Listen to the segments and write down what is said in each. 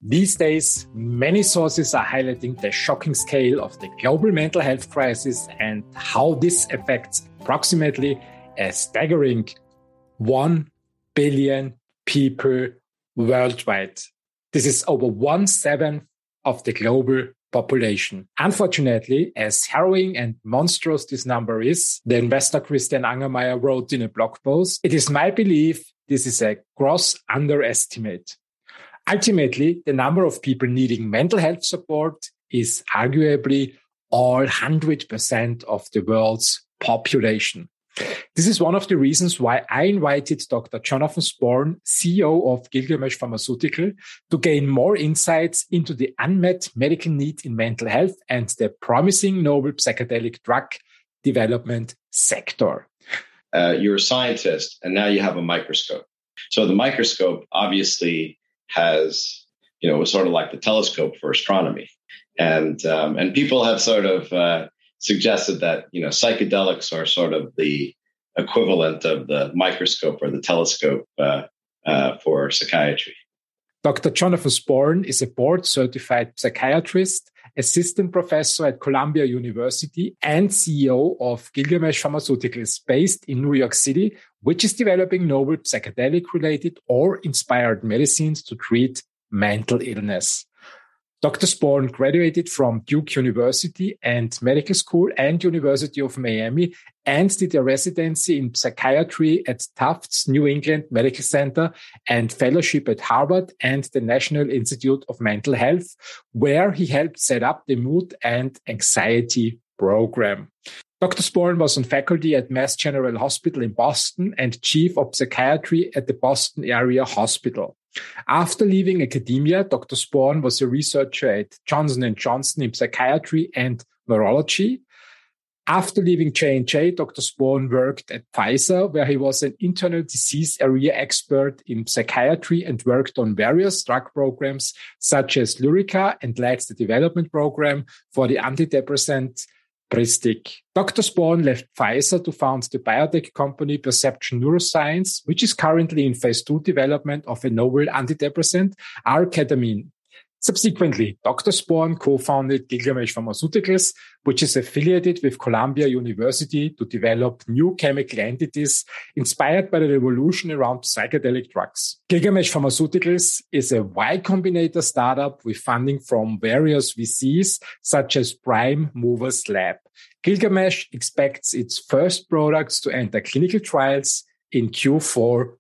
These days, many sources are highlighting the shocking scale of the global mental health crisis and how this affects approximately a staggering 1 billion people worldwide. This is over 1/7 of the global population. Unfortunately, as harrowing and monstrous this number is, the investor Christian Angermayer wrote in a blog post, "It is my belief this is a gross underestimate." Ultimately, the number of people needing mental health support is arguably all 100% of the world's population. This is one of the reasons why I invited Dr. Jonathan Sporn, CEO of Gilgamesh Pharmaceutical, to gain more insights into the unmet medical need in mental health and the promising novel psychedelic drug development sector. You're a scientist, and now you have a microscope. So the microscope obviously has, sort of like the telescope for astronomy. And people have sort of suggested that, psychedelics are sort of the equivalent of the microscope or the telescope for psychiatry. Dr. Jonathan Sporn is a board-certified psychiatrist, assistant professor at Columbia University, and CEO of Gilgamesh Pharmaceuticals, based in New York City, which is developing novel psychedelic-related or inspired medicines to treat mental illness. Dr. Sporn graduated from Duke University and Medical School and University of Miami and did a residency in psychiatry at Tufts New England Medical Center and fellowship at Harvard and the National Institute of Mental Health, where he helped set up the Mood and Anxiety program. Dr. Sporn was on faculty at Mass General Hospital in Boston and chief of psychiatry at the Boston Area Hospital. After leaving academia, Dr. Sporn was a researcher at Johnson & Johnson in psychiatry and neurology. After leaving J&J, Dr. Sporn worked at Pfizer, where he was an internal disease area expert in psychiatry and worked on various drug programs such as Lyrica and led the development program for the antidepressant Pristic. Dr. Sporn left Pfizer to found the biotech company Perception Neuroscience, which is currently in phase 2 development of a novel antidepressant, R-ketamine. Subsequently, Dr. Sporn co-founded Gilgamesh Pharmaceuticals, which is affiliated with Columbia University to develop new chemical entities inspired by the revolution around psychedelic drugs. Gilgamesh Pharmaceuticals is a Y Combinator startup with funding from various VCs, such as Prime Movers Lab. Gilgamesh expects its first products to enter clinical trials in Q4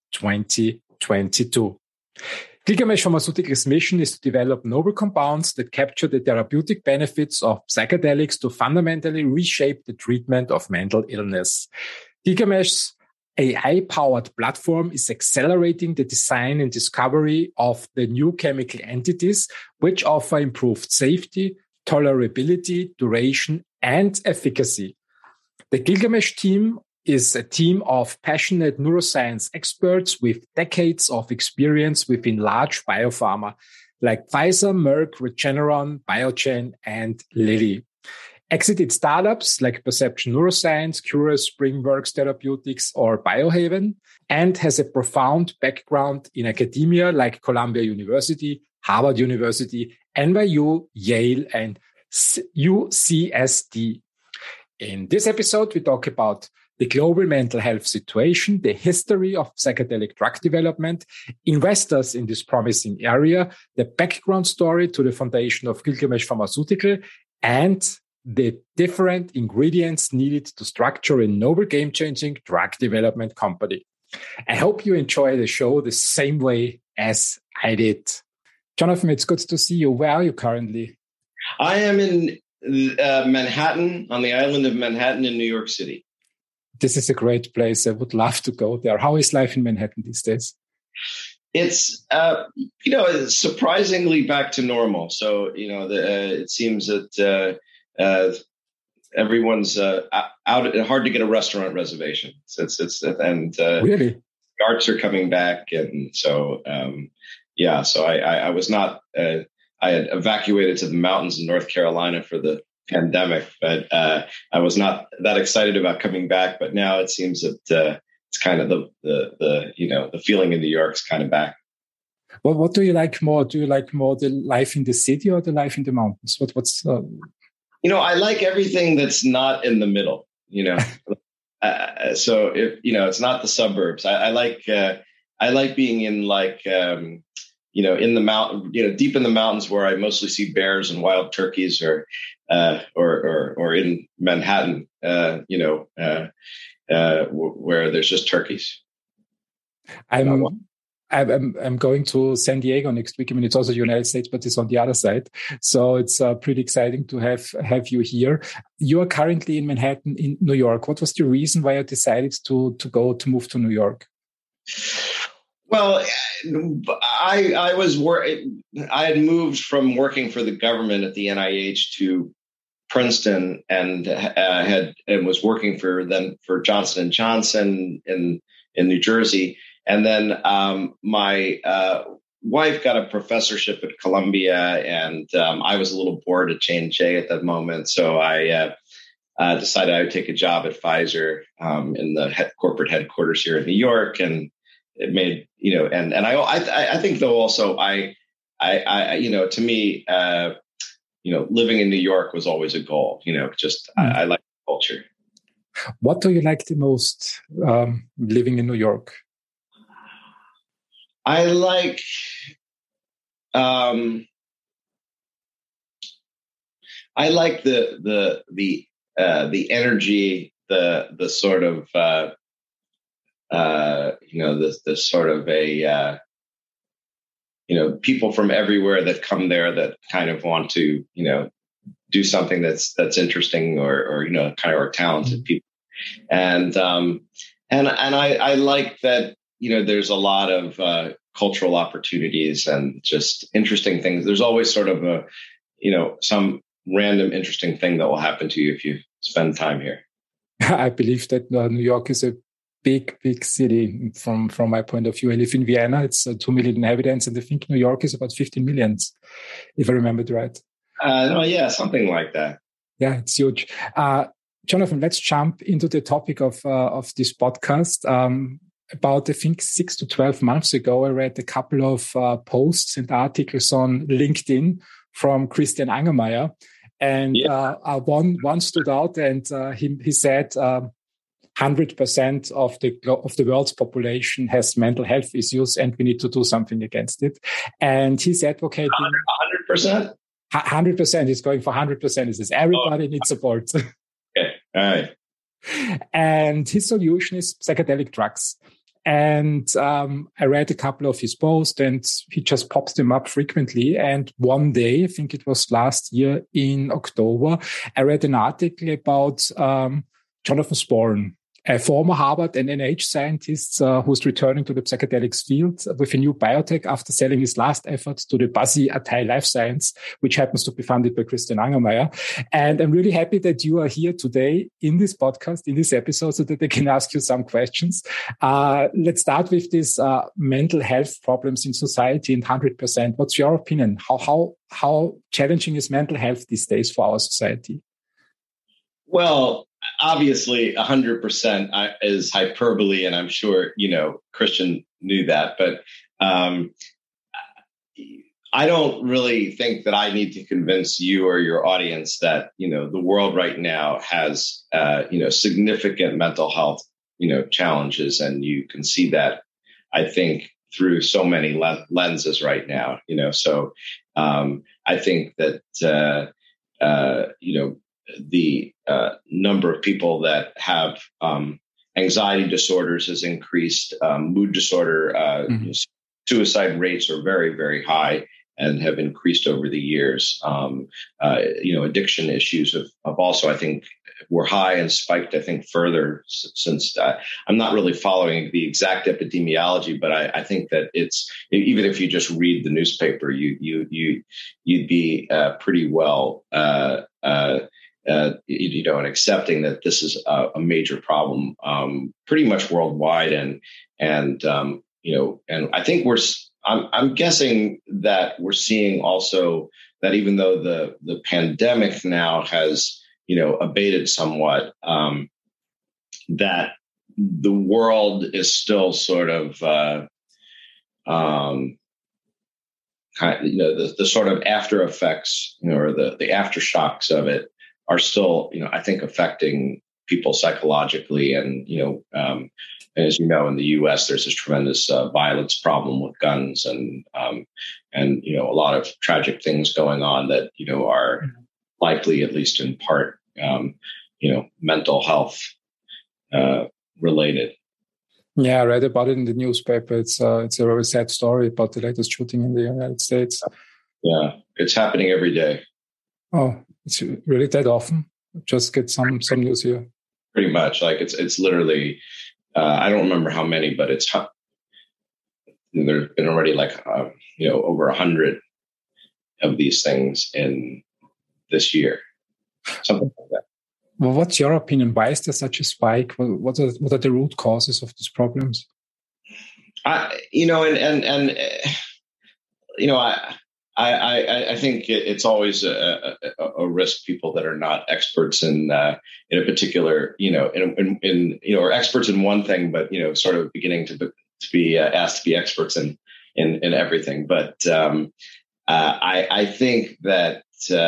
2022. Gilgamesh Pharmaceuticals' mission is to develop novel compounds that capture the therapeutic benefits of psychedelics to fundamentally reshape the treatment of mental illness. Gilgamesh's AI-powered platform is accelerating the design and discovery of the new chemical entities, which offer improved safety, tolerability, duration, and efficacy. The Gilgamesh team is a team of passionate neuroscience experts with decades of experience within large biopharma like Pfizer, Merck, Regeneron, Biogen, and Lilly. Exited startups like Perception Neuroscience, Curious, SpringWorks Therapeutics, or Biohaven, and has a profound background in academia like Columbia University, Harvard University, NYU, Yale, and UCSD. In this episode, we talk about the global mental health situation, the history of psychedelic drug development, investors in this promising area, the background story to the foundation of Gilgamesh Pharmaceutical, and the different ingredients needed to structure a novel game-changing drug development company. I hope you enjoy the show the same way as I did. Jonathan, it's good to see you. Where are you currently? I am in Manhattan, on the island of Manhattan in New York City. This is a great place. I would love to go there. How is life in Manhattan these days? It's, surprisingly back to normal. So, it seems that everyone's out. Hard to get a restaurant reservation. Really? The arts are coming back, and so So I was not. I had evacuated to the mountains in North Carolina for the pandemic, but I was not that excited about coming back. But now it seems that it's kind of the feeling in New York's kind of back. What do you like more? Do you like more the life in the city or the life in the mountains? What's I like everything that's not in the middle. So if it's not the suburbs. I like being in in the mountain, deep in the mountains where I mostly see bears and wild turkeys, or in Manhattan, where there's just turkeys. I'm going to San Diego next week. I mean, it's also the United States, but it's on the other side. So it's pretty exciting to have you here. You are currently in Manhattan, in New York. What was the reason why you decided to move to New York? Well, I had moved from working for the government at the NIH to Princeton, and was working for Johnson & Johnson in New Jersey. And then my wife got a professorship at Columbia, and I was a little bored at J&J at that moment. So I decided I would take a job at Pfizer in the corporate headquarters here in New York. And it made, and I think though also to me, living in New York was always a goal, I like the culture. What do you like the most living in New York? I like the energy, the sort of the sort of people from everywhere that come there that kind of want to do something that's interesting or kind of are talented people, and I like that. There's a lot of cultural opportunities and just interesting things. There's always sort of some random interesting thing that will happen to you if you spend time here. I believe that New York is a big city from my point of view. I live in Vienna. It's 2 million inhabitants, and I think New York is about 15 million, if I remember it right. Yeah, something like that. Yeah, it's huge. Jonathan, let's jump into the topic of this podcast. About, I think, 6 to 12 months ago, I read a couple of posts and articles on LinkedIn from Christian Angermayer. And one stood out, and he said 100% of the world's population has mental health issues, and we need to do something against it. And he said, okay, 100%? 100%. He's going for 100%. He says everybody needs support. Okay, all right. And his solution is psychedelic drugs. And I read a couple of his posts, and he just pops them up frequently. And one day, I think it was last year in October, I read an article about Jonathan Sporn, a former Harvard and NIH scientist who's returning to the psychedelics field with a new biotech after selling his last efforts to the buzzy Atai Life Science, which happens to be funded by Christian Angermayer. And I'm really happy that you are here today in this podcast, in this episode, so that I can ask you some questions. Let's start with this mental health problems in society and 100%. What's your opinion? How challenging is mental health these days for our society? Well, obviously 100% is hyperbole, and I'm sure, Christian knew that, but I don't really think that I need to convince you or your audience that, the world right now has, significant mental health, challenges. And you can see that, I think, through so many lenses right now, so I think that, the number of people that have anxiety disorders has increased. Mood disorder, suicide rates are very, very high and have increased over the years. Addiction issues have also, I think, were high and spiked, I think, further since I'm not really following the exact epidemiology, but I think that it's, even if you just read the newspaper, you'd be pretty well and accepting that this is a major problem, pretty much worldwide, and I think I'm guessing that we're seeing also that even though the pandemic now has abated somewhat, that the world is still sort of the sort of after effects, or the aftershocks of it are still, I think, affecting people psychologically. And, as you know, in the U.S., there's this tremendous violence problem with guns and a lot of tragic things going on that, are likely, at least in part, mental health related. Yeah, I read about it in the newspaper. It's a very sad story about the latest shooting in the United States. Yeah, it's happening every day. Oh, it's really that often? Just get some news here. Pretty much, like it's literally. I don't remember how many, but there's been already over 100 of these things in this year, something like that. Well, what's your opinion? Why is there such a spike? What are the root causes of these problems? I think it's always a risk. People that are not experts in a particular, or experts in one thing, but sort of beginning to be asked to be experts in everything. But I think that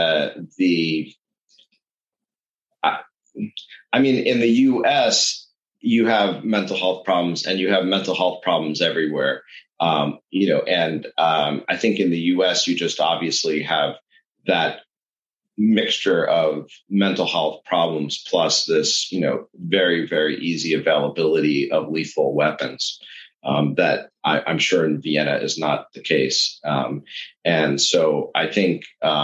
in the U.S., you have mental health problems, and you have mental health problems everywhere. I think in the U.S., you just obviously have that mixture of mental health problems plus this, very, very easy availability of lethal weapons that I'm sure in Vienna is not the case. And so I think,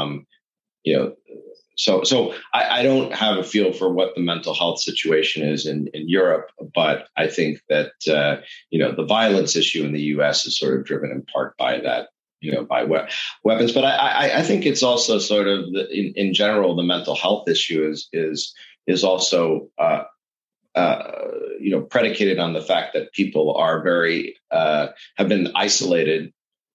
So I don't have a feel for what the mental health situation is in Europe, but I think that, the violence issue in the U.S. is sort of driven in part by that, by weapons. But I think it's also sort of, in general, the mental health issue is also, predicated on the fact that people are have been isolated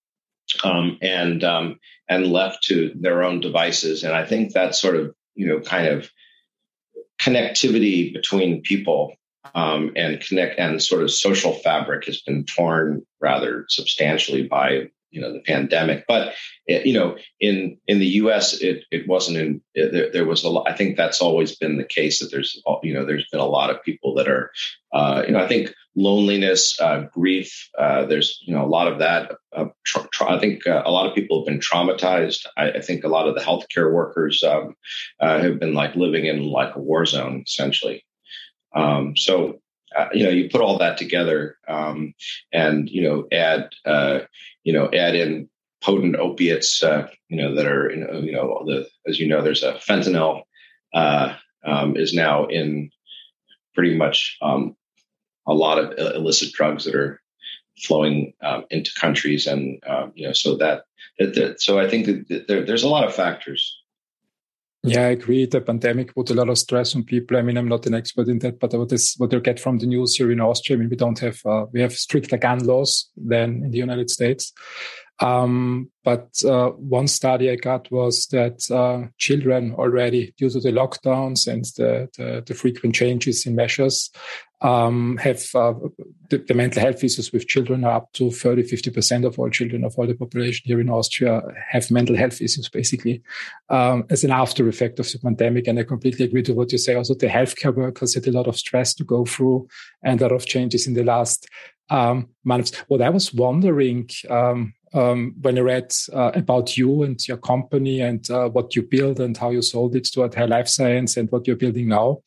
and left to their own devices. And I think that sort of, kind of connectivity between people and sort of social fabric has been torn rather substantially by, the pandemic. But, in the U.S., it wasn't there was a lot. I think that's always been the case, that there's been a lot of people that are, I think loneliness, grief, there's, a lot of that. I think a lot of people have been traumatized. I think a lot of the healthcare workers have been living in a war zone, essentially. So, you put all that together and, add in potent opiates, that are, as there's a fentanyl is now in pretty much a lot of illicit drugs that are flowing into countries. And, so I think that there's a lot of factors. Yeah, I agree. The pandemic put a lot of stress on people. I mean, I'm not an expert in that, but what you get from the news here in Austria, I mean, we have stricter gun laws than in the United States. But one study I got was that children already, due to the lockdowns and the frequent changes in measures, have the mental health issues with children are up to 30-50% of all children, of all the population here in Austria have mental health issues, basically, as an after effect of the pandemic. And I completely agree to what you say. Also, the healthcare workers had a lot of stress to go through and a lot of changes in the last months. What I was wondering, when I read about you and your company and what you build and how you sold it to Atai Life Science and what you're building now,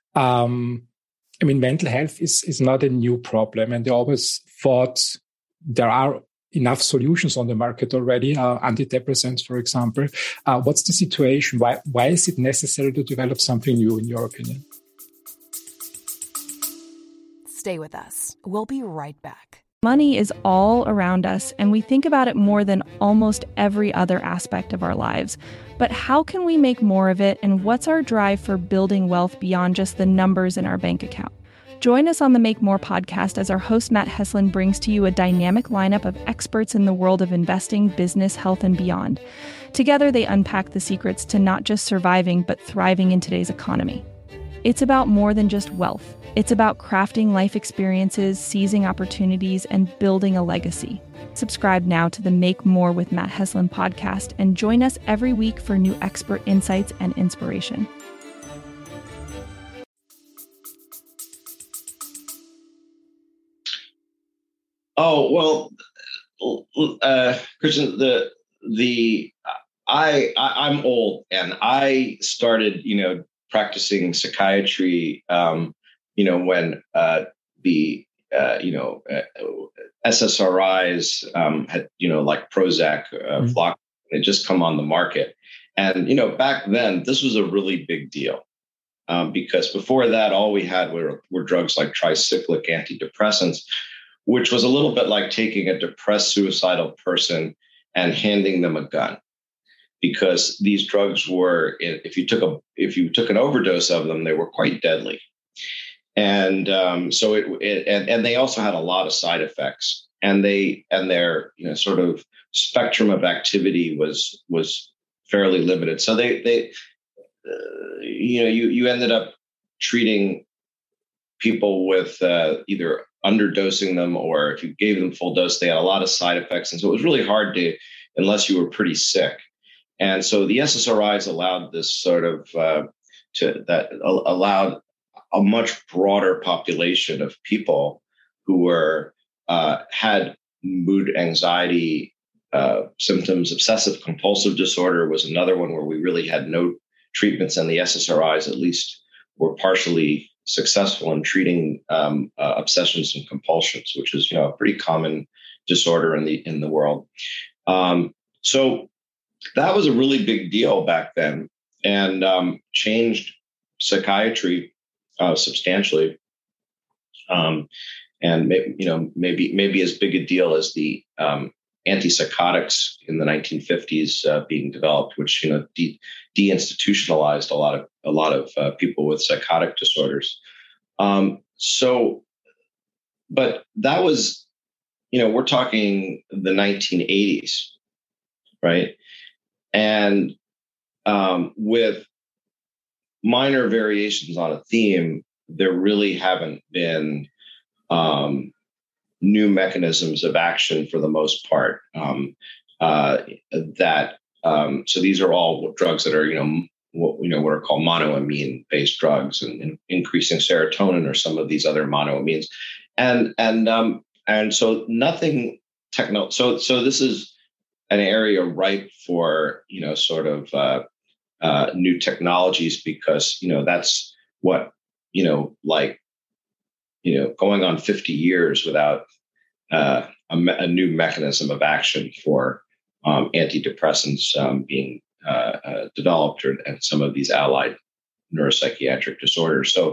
I mean, mental health is not a new problem, and they always thought there are enough solutions on the market already, antidepressants, for example. What's the situation? Why is it necessary to develop something new, in your opinion? Stay with us. We'll be right back. Money is all around us, and we think about it more than almost every other aspect of our lives. But how can we make more of it, and what's our drive for building wealth beyond just the numbers in our bank account? Join us on the Make More podcast as our host Matt Heslin brings to you a dynamic lineup of experts in the world of investing, business, health, and beyond. Together, they unpack the secrets to not just surviving, but thriving in today's economy. It's about more than just wealth. It's about crafting life experiences, seizing opportunities, and building a legacy. Subscribe now to the Make More with Matt Heslin podcast and join us every week for new expert insights and inspiration. Oh, well, Christian, I'm old, and I started, practicing psychiatry, when the SSRIs had, like Prozac, Flock, had just come on the market. And, back then, this was a really big deal because before that, all we had were drugs like tricyclic antidepressants, which was a little bit like taking a depressed suicidal person and handing them a gun, because these drugs were, if you took an overdose of them, they were quite deadly. And so they also had a lot of side effects, and their sort of spectrum of activity was fairly limited. So you ended up treating people with either underdosing them, or if you gave them full dose, they had a lot of side effects. And so it was really hard unless you were pretty sick. And so the SSRIs allowed this sort of allowed a much broader population of people who had mood, anxiety symptoms. Obsessive compulsive disorder was another one where we really had no treatments, and the SSRIs at least were partially successful in treating obsessions and compulsions, which is a pretty common disorder in the world. So that was a really big deal back then, and changed psychiatry substantially. And maybe as big a deal as the antipsychotics in the 1950s being developed, which deinstitutionalized a lot of people with psychotic disorders. But that was, we're talking the 1980s, right? And with minor variations on a theme, there really haven't been new mechanisms of action for the most part. So these are all drugs that are, what are called monoamine based drugs, and increasing serotonin or some of these other monoamines. And so nothing so this is an area ripe for, new technologies, because, that's what, going on 50 years without a new mechanism of action for antidepressants being developed, and some of these allied neuropsychiatric disorders. So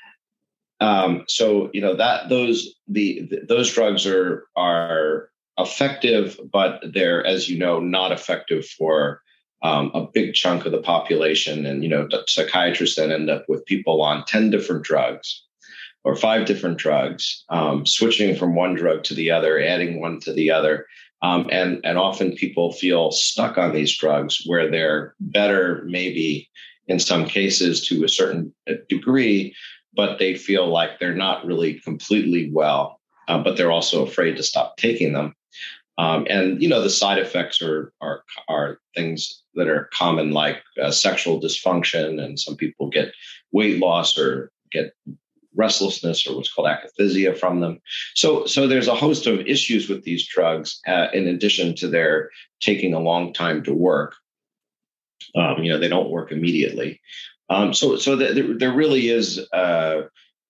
those drugs are effective, but they're, as not effective for a big chunk of the population. And psychiatrists then end up with people on 10 different drugs or 5 different drugs, switching from one drug to the other, adding one to the other. And often people feel stuck on these drugs, where they're better, maybe in some cases to a certain degree, but they feel like they're not really completely well, but they're also afraid to stop taking them. And the side effects are things that are common, like sexual dysfunction, and some people get weight loss or get restlessness, or what's called akathisia from them. So there's a host of issues with these drugs, in addition to their taking a long time to work. They don't work immediately. So there really is a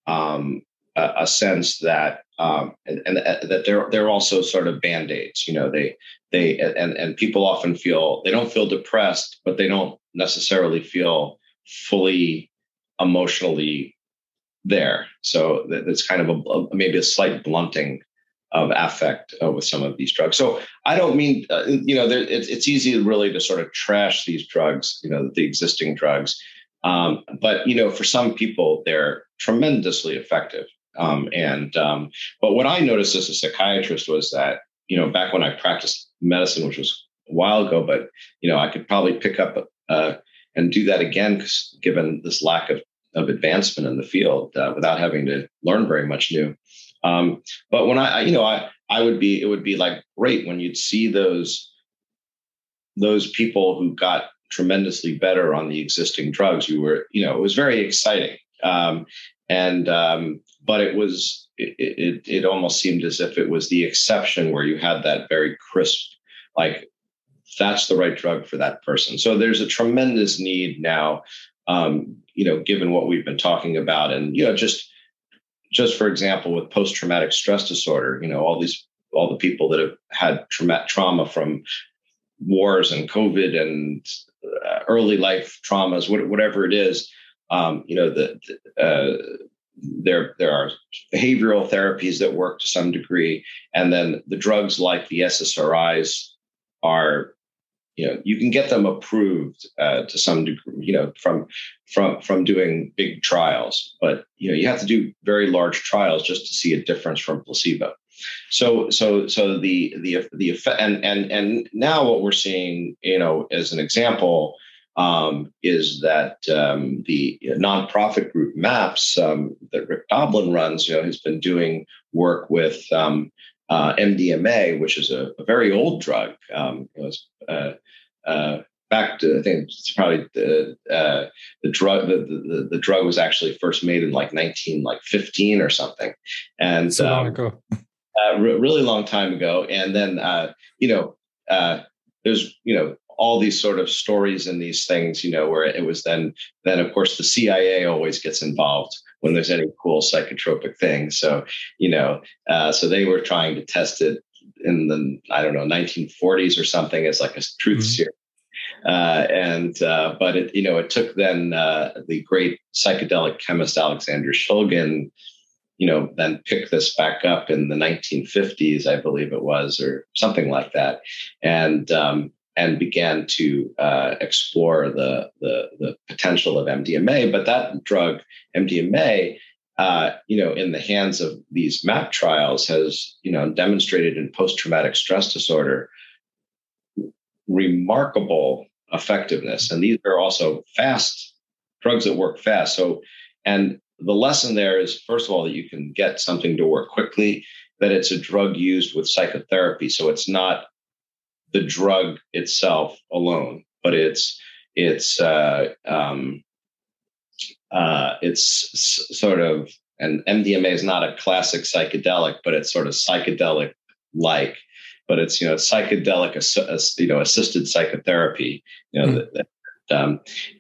sense that that they're also sort of band-aids. They people often they don't feel depressed, but they don't necessarily feel fully emotionally there. So that's kind of maybe a slight blunting of affect with some of these drugs. So I don't mean, it's easy really to sort of trash these drugs, the existing drugs. But for some people, they're tremendously effective. But what I noticed as a psychiatrist was that, back when I practiced medicine, which was a while ago, but, I could probably pick up and do that again, given this lack of advancement in the field, without having to learn very much new. But when it would be like great when you'd see those people who got tremendously better on the existing drugs. It was very exciting. But it almost seemed as if it was the exception where you had that very crisp, like, that's the right drug for that person. So there's a tremendous need now, given what we've been talking about. And, just for example, with post-traumatic stress disorder, all the people that have had trauma from wars and COVID and early life traumas, whatever it is, there are behavioral therapies that work to some degree, and then the drugs like the SSRIs are, you can get them approved to some degree, from doing big trials, but you have to do very large trials just to see a difference from placebo. So the effect, and now what we're seeing, as an example, is that the nonprofit group MAPS that Rick Doblin runs, has been doing work with MDMA, which is a very old drug. Back to, I think it's probably the drug. The drug was actually first made in like 1915 or something, and so long ago. Really long time ago. And then there's all these sort of stories and these things, where it was then of course the CIA always gets involved when there's any cool psychotropic thing. So so they were trying to test it in the 1940s or something as like a truth serum. But it took then the great psychedelic chemist Alexander Shulgin, then picked this back up in the 1950s, I believe it was, or something like that, and began to explore the potential of MDMA. But that drug, MDMA, in the hands of these MAP trials, has demonstrated in post-traumatic stress disorder remarkable effectiveness. And these are also fast drugs that work fast. So, and the lesson there is, first of all, that you can get something to work quickly, that it's a drug used with psychotherapy. So it's not the drug itself alone, but it's sort of, and MDMA is not a classic psychedelic, but it's sort of psychedelic-like, but it's, psychedelic, assisted psychotherapy, and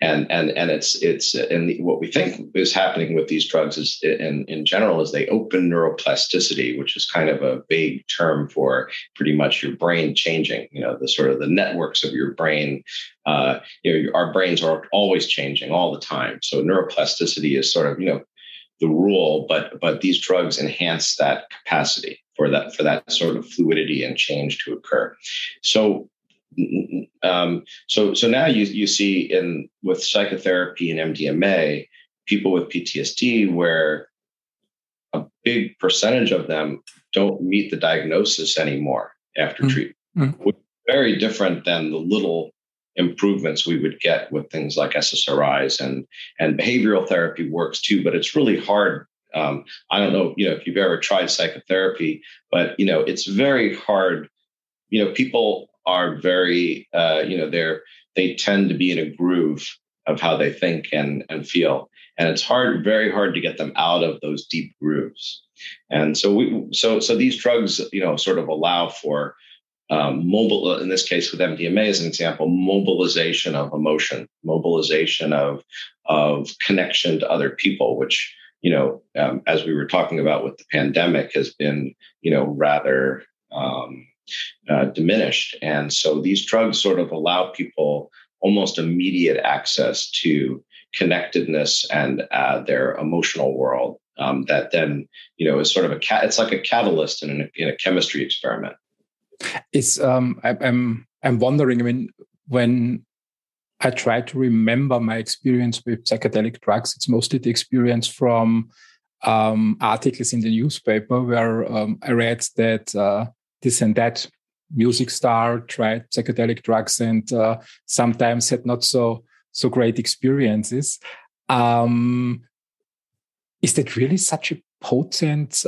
what we think is happening with these drugs is in general is they open neuroplasticity, which is kind of a vague term for pretty much your brain changing, the sort of the networks of your brain. Our brains are always changing all the time. So neuroplasticity is sort of, the rule, but these drugs enhance that capacity for that sort of fluidity and change to occur. So now you see with psychotherapy and MDMA, people with PTSD, where a big percentage of them don't meet the diagnosis anymore after treatment, which is very different than the little improvements we would get with things like SSRIs, and behavioral therapy works too, but it's really hard. I don't know, if you've ever tried psychotherapy, but it's very hard. People are very, they tend to be in a groove of how they think and feel. And it's very hard to get them out of those deep grooves. And so these drugs, sort of allow for mobile, in this case with MDMA as an example, mobilization of emotion, mobilization of connection to other people, which, as we were talking about with the pandemic, has been, rather diminished. And so these drugs sort of allow people almost immediate access to connectedness and their emotional world, that then, is sort of it's like a catalyst in a chemistry experiment. It's I'm wondering, when I try to remember my experience with psychedelic drugs, it's mostly the experience from articles in the newspaper where I read that this and that music star tried psychedelic drugs and sometimes had not so great experiences. Is that really such a potent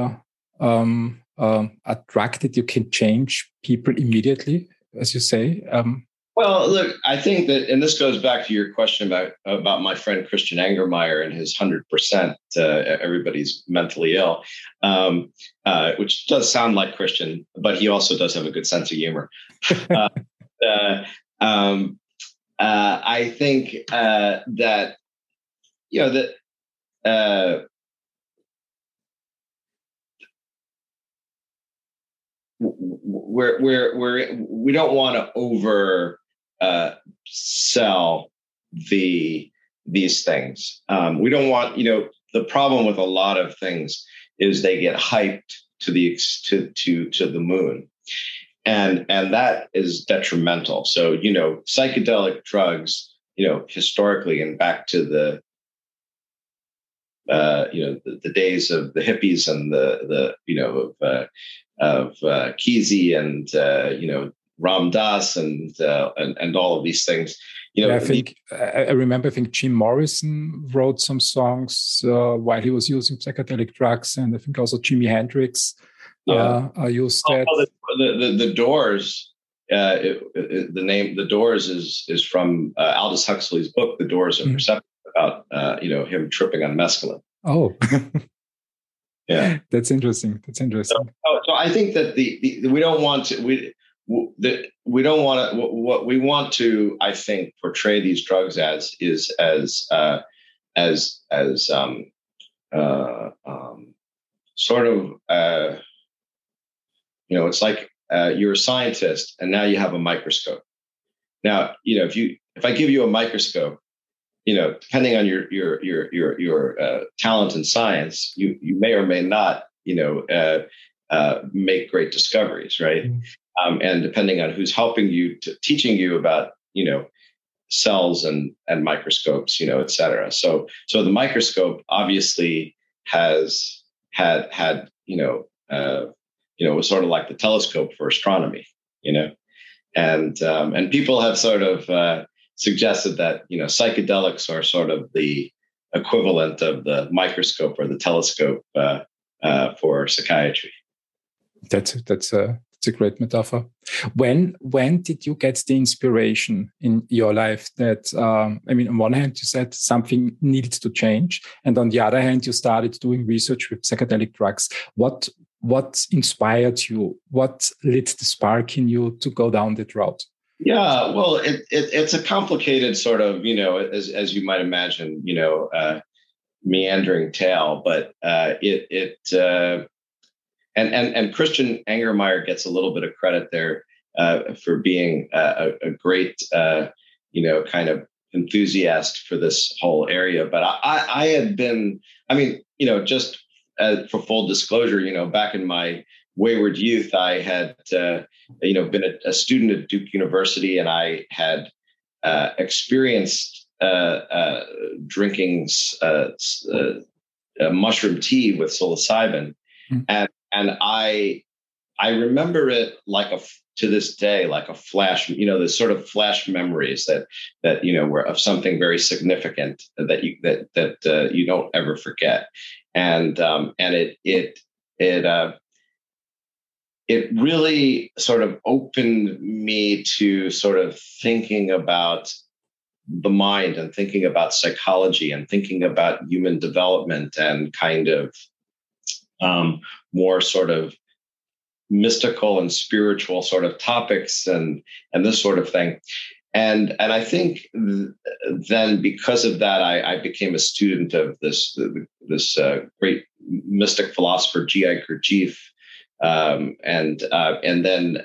a drug that you can change people immediately, as you say? Well, look, I think that, and this goes back to your question about my friend Christian Angermeyer and his 100%. Everybody's mentally ill, which does sound like Christian, but he also does have a good sense of humor. I think that we don't want to over sell these things. We don't want, the problem with a lot of things is they get hyped to the moon. And that is detrimental. So, psychedelic drugs, historically, and back to the days of the hippies and of Kesey and Ram Dass and all of these things. I remember Jim Morrison wrote some songs while he was using psychedelic drugs, and I think also Jimi Hendrix used that. The Doors. The name The Doors is from Aldous Huxley's book, The Doors of Perception, about him tripping on mescaline. Oh. Yeah, that's interesting. So I think that we don't want to. What we want to, I think, portray these drugs as is as sort of it's like you're a scientist and now you have a microscope. Now, if I give you a microscope, depending on your talent in science, you may or may not, make great discoveries, right? Mm-hmm. And depending on who's helping you, teaching you about, cells and microscopes, et cetera. So the microscope obviously has had was sort of like the telescope for astronomy, and people have sort of suggested that, psychedelics are sort of the equivalent of the microscope or the telescope for psychiatry. That's a great metaphor. When did you get the inspiration in your life that, on one hand, you said something needed to change, and on the other hand, you started doing research with psychedelic drugs. What inspired you? What lit the spark in you to go down that route? Yeah, well, it's a complicated sort of, as you might imagine, meandering tale, but and Christian Angermeyer gets a little bit of credit there for being a great, kind of enthusiast for this whole area. But I had been, just for full disclosure, back in my wayward youth, I had, been a student at Duke University, and I had experienced drinking mushroom tea with psilocybin, and I remember it to this day like a flash. The sort of flash memories that were of something very significant that you don't ever forget, and it really sort of opened me to sort of thinking about the mind and thinking about psychology and thinking about human development and kind of more sort of mystical and spiritual sort of topics and this sort of thing. And I think then because of that, I became a student of this great mystic philosopher, G.I. Gurdjieff. And then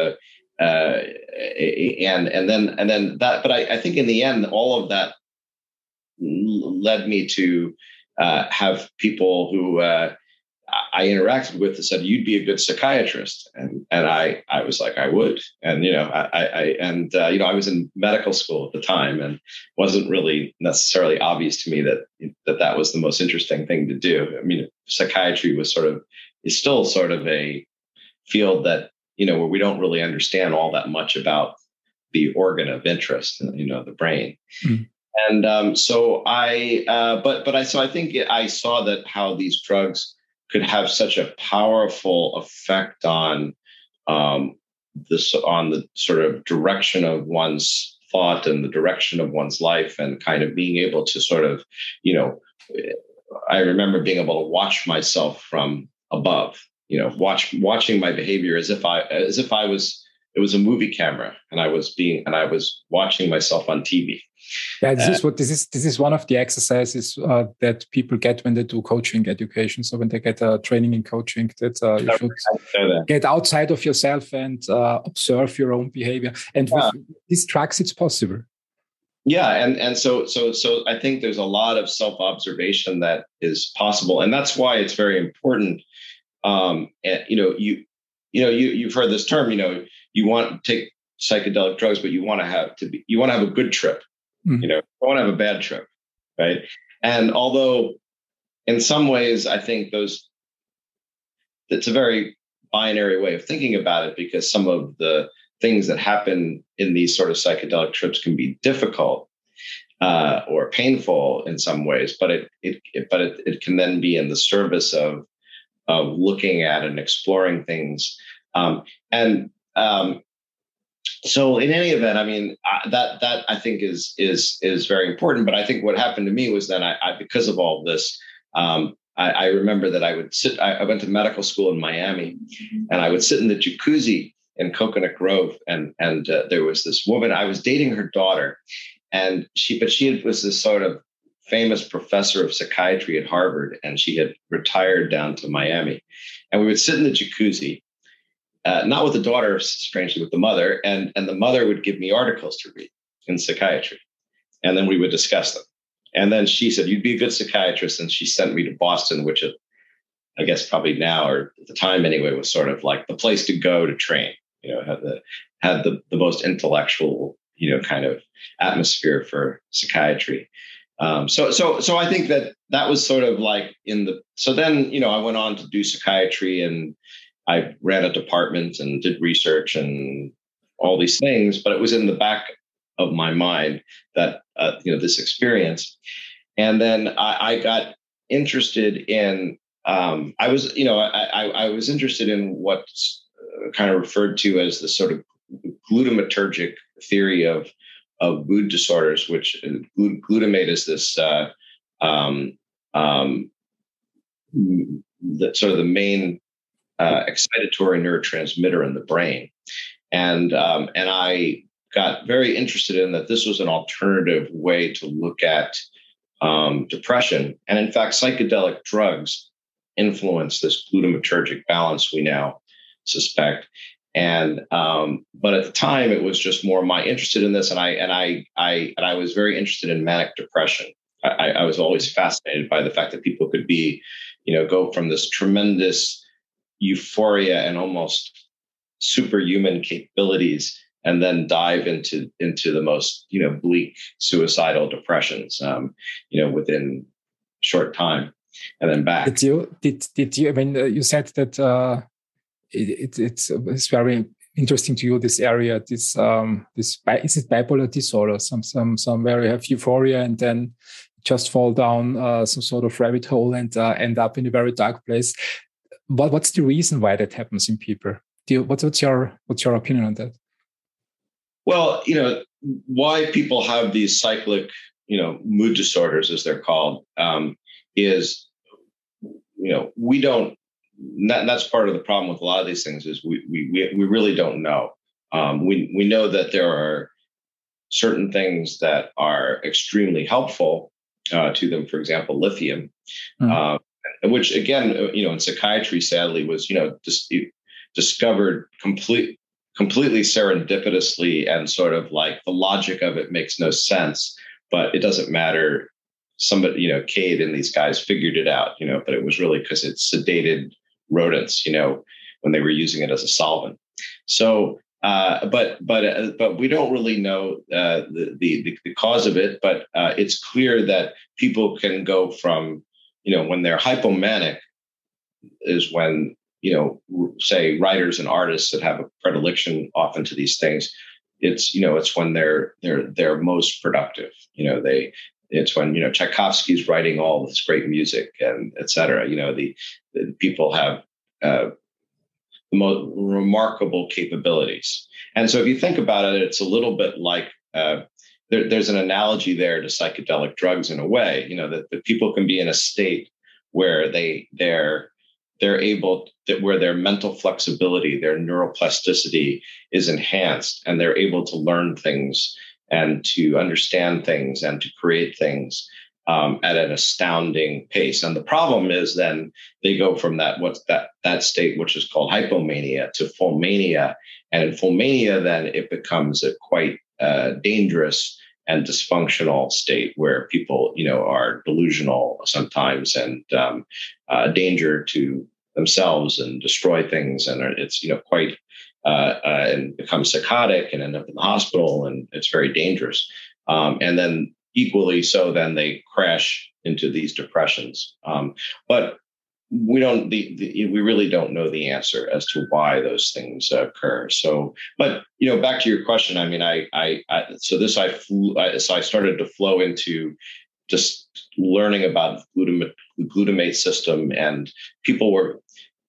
that, but I think in the end, all of that led me to have people who I interacted with that said, "You'd be a good psychiatrist," and I was like, I would, and I was in medical school at the time, and wasn't really necessarily obvious to me that was the most interesting thing to do. Psychiatry is still sort of a field that, where we don't really understand all that much about the organ of interest, the brain. Mm. So I think I saw that how these drugs could have such a powerful effect on on the sort of direction of one's thought and the direction of one's life, and kind of being able to sort of, I remember being able to watch myself from above, watching my behavior as if it was a movie camera and I was watching myself on TV. Yeah, this is one of the exercises that people get when they do coaching education. So when they get training in coaching, that you should get outside of yourself and observe your own behavior. And with these drugs, it's possible. Yeah, and so I think there's a lot of self-observation that is possible, and that's why it's very important. You've heard this term. You want to take psychedelic drugs, but you want to have a good trip. You don't want to have a bad trip, right? And although in some ways I think it's a very binary way of thinking about it, because some of the things that happen in these sort of psychedelic trips can be difficult or painful in some ways, but it can then be in the service of looking at and exploring things. So in any event, I mean, that I think is very important. But I think what happened to me was that I because of all this, I remember that I would sit. I went to medical school in Miami, and I would sit in the jacuzzi in Coconut Grove, and there was this woman. I was dating her daughter, and she was this sort of famous professor of psychiatry at Harvard, and she had retired down to Miami, and we would sit in the jacuzzi. Not with the daughter, strangely, with the mother. And the mother would give me articles to read in psychiatry. And then we would discuss them. And then she said, "You'd be a good psychiatrist." And she sent me to Boston, which I guess probably now, or at the time anyway, was sort of like the place to go to train, had the most intellectual, kind of atmosphere for psychiatry. So I think that was sort of like so then, I went on to do psychiatry, and I ran a department and did research and all these things, but it was in the back of my mind that, this experience. And then I got interested in, I was interested in what's kind of referred to as the sort of glutamatergic theory of mood disorders, which glutamate is this, the sort of the main excitatory neurotransmitter in the brain. And I got very interested in that this was an alternative way to look at depression. And in fact, psychedelic drugs influence this glutamatergic balance, we now suspect. And but at the time, it was just more my interested in this, and I was very interested in manic depression. I was always fascinated by the fact that people could be, go from this tremendous euphoria and almost superhuman capabilities, and then dive into the most bleak suicidal depressions, within a short time, and then back. Did you? I mean, you said that it's very interesting to you, this area. This is it bipolar disorder? Some where you have euphoria and then just fall down some sort of rabbit hole and end up in a very dark place. What's the reason why that happens in people? What's your opinion on that? Well, why people have these cyclic, mood disorders, as they're called, is, we don't. That's part of the problem with a lot of these things is we really don't know. We know that there are certain things that are extremely helpful to them. For example, lithium. Which again, in psychiatry, sadly, was, discovered completely serendipitously, and sort of like the logic of it makes no sense, but it doesn't matter. Somebody, Cade and these guys figured it out, but it was really because it sedated rodents, when they were using it as a solvent. So, but we don't really know the cause of it. But it's clear that people can go from, when they're hypomanic, is when, say writers and artists that have a predilection often to these things, it's when they're most productive. It's when Tchaikovsky's writing all this great music and et cetera. The people have the most remarkable capabilities. And so if you think about it, it's a little bit like there's an analogy there to psychedelic drugs in a way. That people can be in a state where they're able to, where their mental flexibility, their neuroplasticity is enhanced, and they're able to learn things and to understand things and to create things at an astounding pace. And the problem is then they go from that state, which is called hypomania, to full mania. And in full mania, then it becomes a quite dangerous and dysfunctional state where people, are delusional sometimes and danger to themselves and destroy things. And it's, quite and become psychotic and end up in the hospital, and it's very dangerous. And then equally so, then they crash into these depressions. But we really don't know the answer as to why those things occur. So, but back to your question. I mean, I started to flow into just learning about the glutamate system, and people were,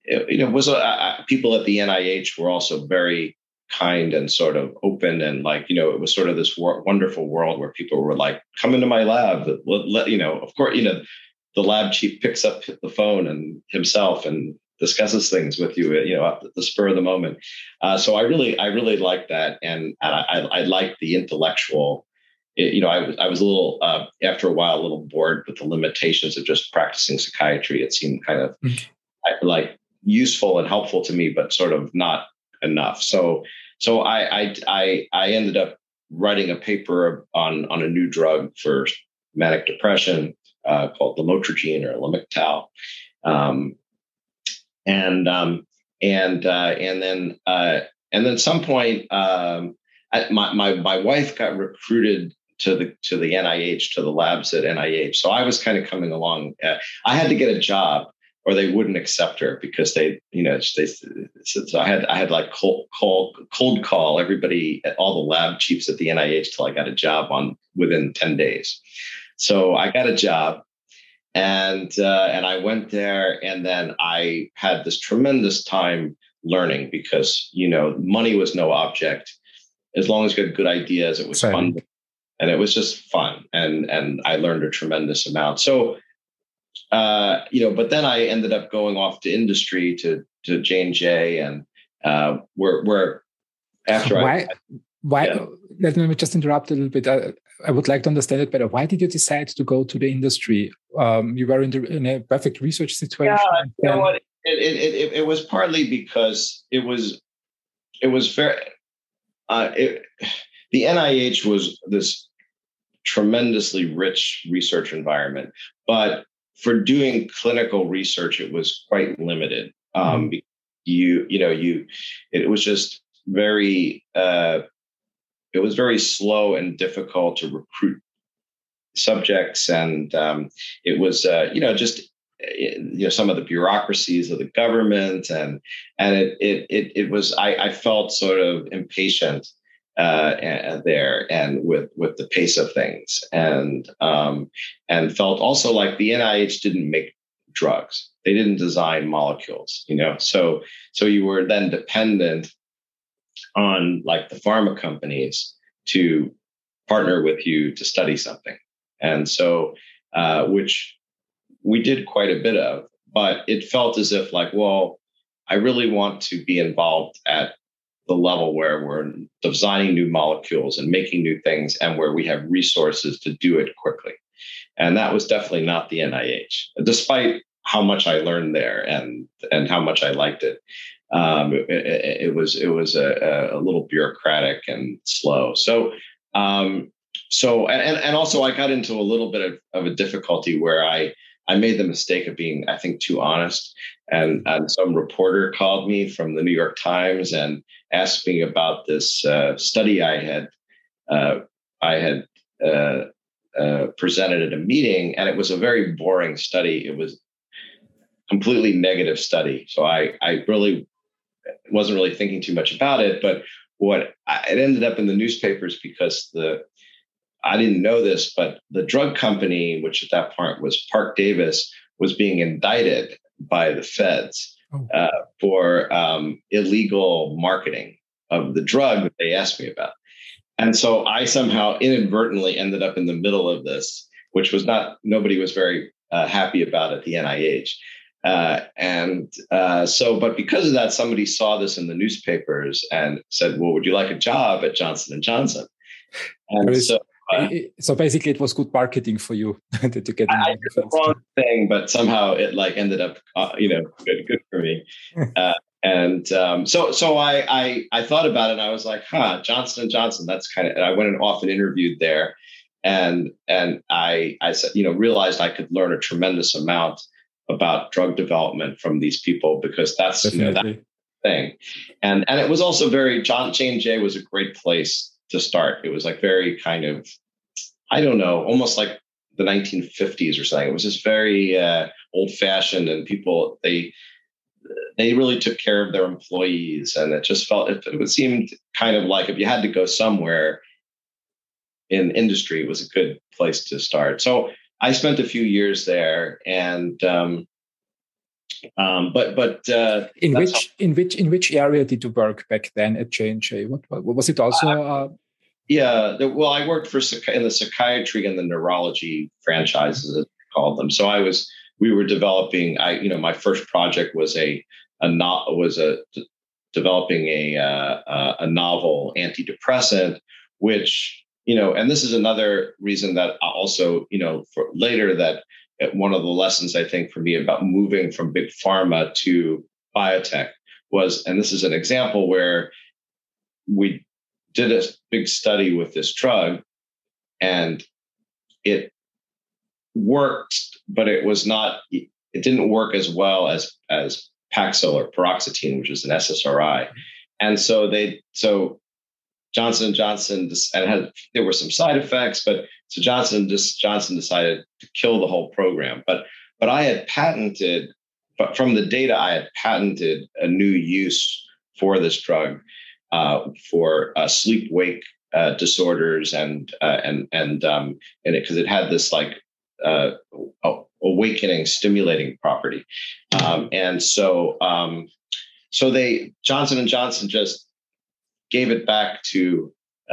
people at the NIH were also very kind and sort of open, and it was sort of this wonderful world where people were like, come into my lab. Of course, the lab chief picks up the phone and himself and discusses things with you, at the spur of the moment. So I really like that. And I like the intellectual, I was a little, after a while, a little bored with the limitations of just practicing psychiatry. It seemed kind of useful and helpful to me, but sort of not enough. So I ended up writing a paper on a new drug for manic depression called lamotrigine or Lamictal, and then at some point my wife got recruited to the NIH, to the labs at NIH. So I was kind of coming along. I had to get a job, or they wouldn't accept her because so I had like cold call everybody, all the lab chiefs at the NIH till I got a job within 10 days. So I got a job, and I went there, and then I had this tremendous time learning because, money was no object. As long as you had good ideas, it was fun, and it was just fun. And I learned a tremendous amount. So, but then I ended up going off to industry to J&J, and where after why? Let me just interrupt a little bit. I would like to understand it better. Why did you decide to go to the industry? You were in a perfect research situation. Yeah, you know what? It was partly because it was very. The NIH was this tremendously rich research environment, but for doing clinical research, it was quite limited. It was just very. It was very slow and difficult to recruit subjects, and it was some of the bureaucracies of the government, and it was. I felt sort of impatient there, and with the pace of things, and felt also like the NIH didn't make drugs. They didn't design molecules, So you were then dependent on like the pharma companies to partner with you to study something. And so, which we did quite a bit of, but it felt as if like, well, I really want to be involved at the level where we're designing new molecules and making new things, and where we have resources to do it quickly. And that was definitely not the NIH, despite how much I learned there and how much I liked it. It was a little bureaucratic and slow. So also I got into a little bit of a difficulty where I made the mistake of being, I think, too honest. And some reporter called me from the New York Times and asked me about this study I had presented at a meeting, and it was a very boring study. It was completely negative study. So I really wasn't really thinking too much about it. But it ended up in the newspapers because I didn't know this, but the drug company, which at that point was Park Davis, was being indicted by the feds for illegal marketing of the drug that they asked me about. And so I somehow inadvertently ended up in the middle of this, which was nobody was very happy about at the NIH. But because of that, somebody saw this in the newspapers and said, well, would you like a job at Johnson & Johnson? And so basically it was good marketing for you to get I did the wrong thing, but somehow it ended up, good for me. So I thought about it and I was like, Johnson & Johnson, that's kind of, and I went off and interviewed there. And I said, realized I could learn a tremendous amount about drug development from these people because that's that thing. And it was also J&J was a great place to start. It was like very kind of, I don't know, almost like the 1950s or something. It was just very old fashioned, and people, they really took care of their employees, and it just it seemed kind of like if you had to go somewhere in industry, it was a good place to start. So I spent a few years there, and in which area did you work back then at J&J? What was it also? I worked in the psychiatry and the neurology franchises, as we called them. So we were developing. My first project was developing a novel antidepressant, which, and this is another reason that also, for later, that one of the lessons I think for me about moving from big pharma to biotech was, and this is an example where we did a big study with this drug and it worked, but it didn't work as well as Paxil or paroxetine, which is an SSRI. And so Johnson & Johnson, and there were some side effects, but so Johnson decided to kill the whole program. But I had patented, but from the data, I had patented a new use for this drug for sleep-wake disorders, and because it had this like awakening, stimulating property, so Johnson & Johnson just gave it back to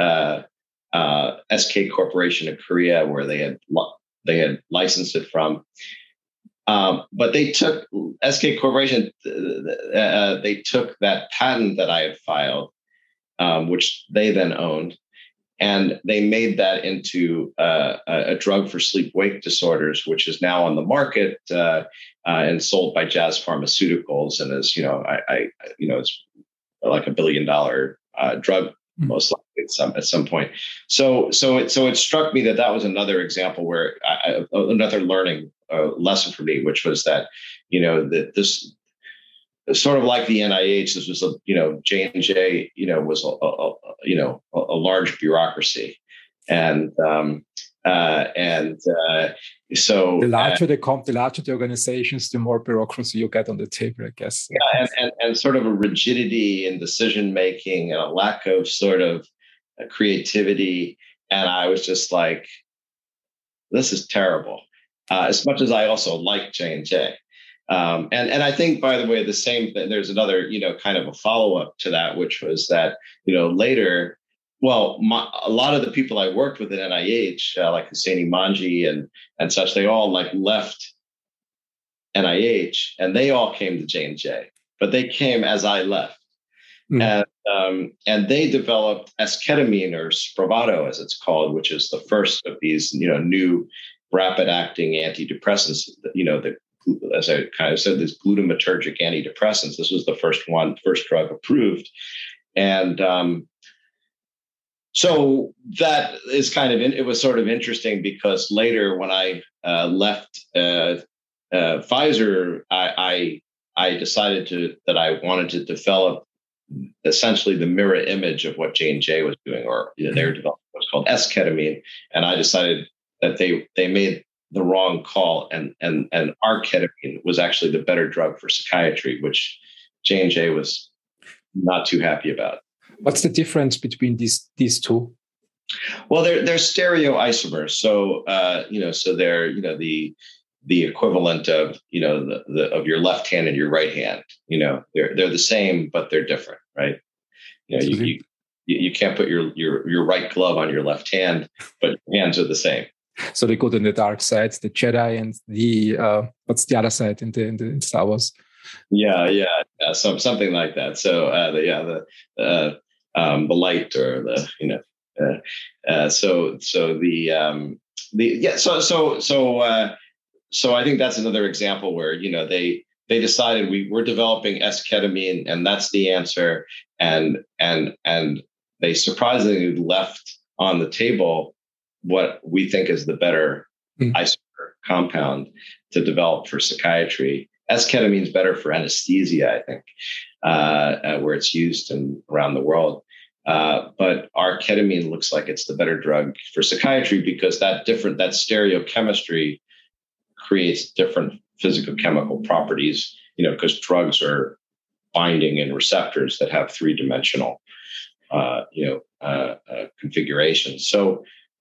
SK Corporation of Korea, where they had licensed it from. But they took SK Corporation. They took that patent that I had filed, which they then owned, and they made that into a drug for sleep-wake disorders, which is now on the market and sold by Jazz Pharmaceuticals, and is it's like $1 billion drug, most likely at some point. So it struck me that was another example where another learning lesson for me, which was that that this sort of like the NIH, this was J&J was a large bureaucracy, and so the larger the organizations, the more bureaucracy you get on the table, I guess. Yeah, and sort of a rigidity in decision making and a lack of sort of creativity, and I was just like, this is terrible. As much as I also like J&J. And I think, by the way, the same thing, there's another, kind of a follow-up to that, which was that, later, a lot of the people I worked with at NIH, like Husseini Manji and such, they all left NIH and they all came to J&J, but they came as I left. And they developed esketamine, or Spravato, as it's called, which is the first of these, new rapid-acting antidepressants, as I kind of said, these glutamatergic antidepressants. This was the first drug approved. And so that is it was sort of interesting, because later when I left Pfizer, I decided that I wanted to develop essentially the mirror image of what J&J was doing, or they were developing what's called esketamine. And I decided that they made the wrong call, and R-ketamine was actually the better drug for psychiatry, which J&J was not too happy about. What's the difference between these two? Well, they're stereoisomers. So so they're the equivalent of the of your left hand and your right hand. They're the same, but they're different, right? You can't put your right glove on your left hand, but your hands are the same. So the good and the dark side, the Jedi and the what's the other side in Star Wars? Something like that. So the light or so I think that's another example where they decided we're developing S-ketamine and that's the answer, and they surprisingly left on the table what we think is the better isomer compound to develop for psychiatry. S-ketamine is better for anesthesia, I think, where it's used around the world. But our ketamine looks like it's the better drug for psychiatry because that stereochemistry creates different physicochemical properties, because drugs are binding in receptors that have three-dimensional, configurations. So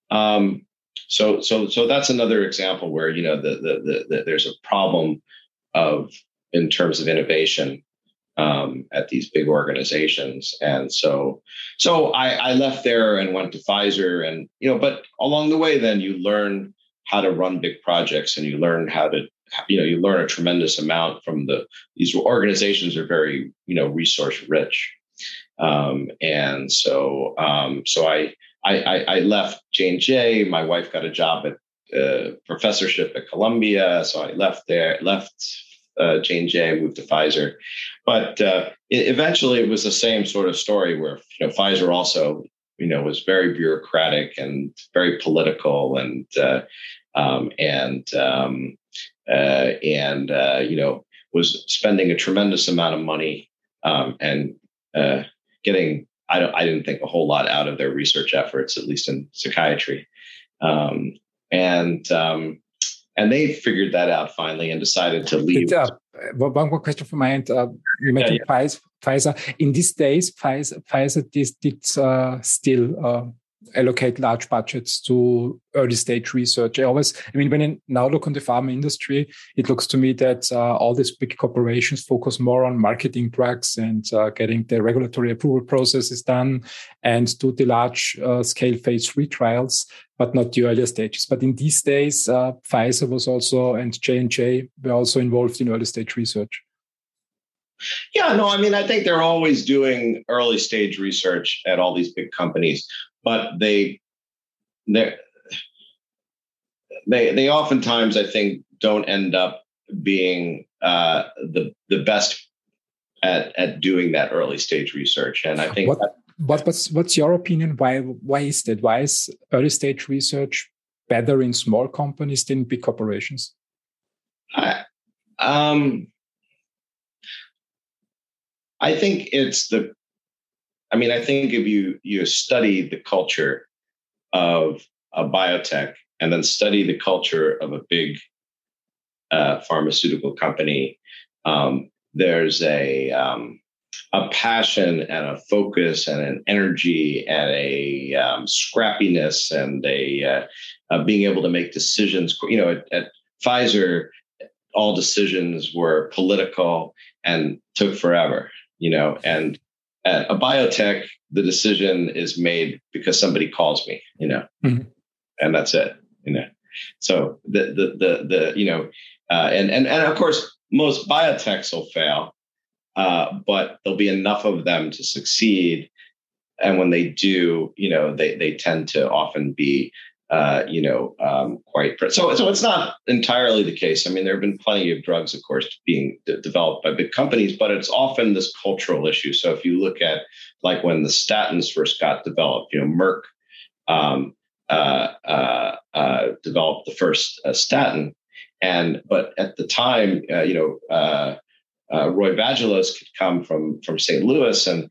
that's another example where, there's a problem in terms of innovation at these big organizations. And so I left there and went to Pfizer, and, but along the way, then you learn how to run big projects, and you learn how to, you learn a tremendous amount from these organizations are very, resource rich. And so I left J&J. My wife got a job at professorship at Columbia. So I left J&J, moved to Pfizer. But eventually it was the same sort of story where, Pfizer also, was very bureaucratic and very political and was spending a tremendous amount of money and getting, I didn't think a whole lot out of their research efforts, at least in psychiatry. And they figured that out finally and decided to leave. One more question from my end. You mentioned Pfizer. In these days, Pfizer did still allocate large budgets to early stage research. When I now look on the pharma industry, it looks to me that all these big corporations focus more on marketing drugs and getting the regulatory approval processes done and do the large scale phase 3 trials, but not the earlier stages. But in these days, Pfizer was also, and J&J were also involved in early stage research. I think they're always doing early stage research at all these big companies, but they oftentimes, I think, don't end up being the best at doing that early stage research. And I think what's your opinion? Why is that? Why is early stage research better in small companies than big corporations? I think I think if you study the culture of a biotech and then study the culture of a big pharmaceutical company, there's a passion and a focus and an energy and a scrappiness and a being able to make decisions. At Pfizer, all decisions were political and took forever. And at a biotech, the decision is made because somebody calls me, and that's it, So and of course, most biotechs will fail, but there'll be enough of them to succeed. And when they do, they tend to often be, quite. So it's not entirely the case. There have been plenty of drugs, of course, being developed by big companies, but it's often this cultural issue. So if you look at like when the statins first got developed, Merck developed the first statin, but at the time, Roy Vagelos could come from St. Louis, and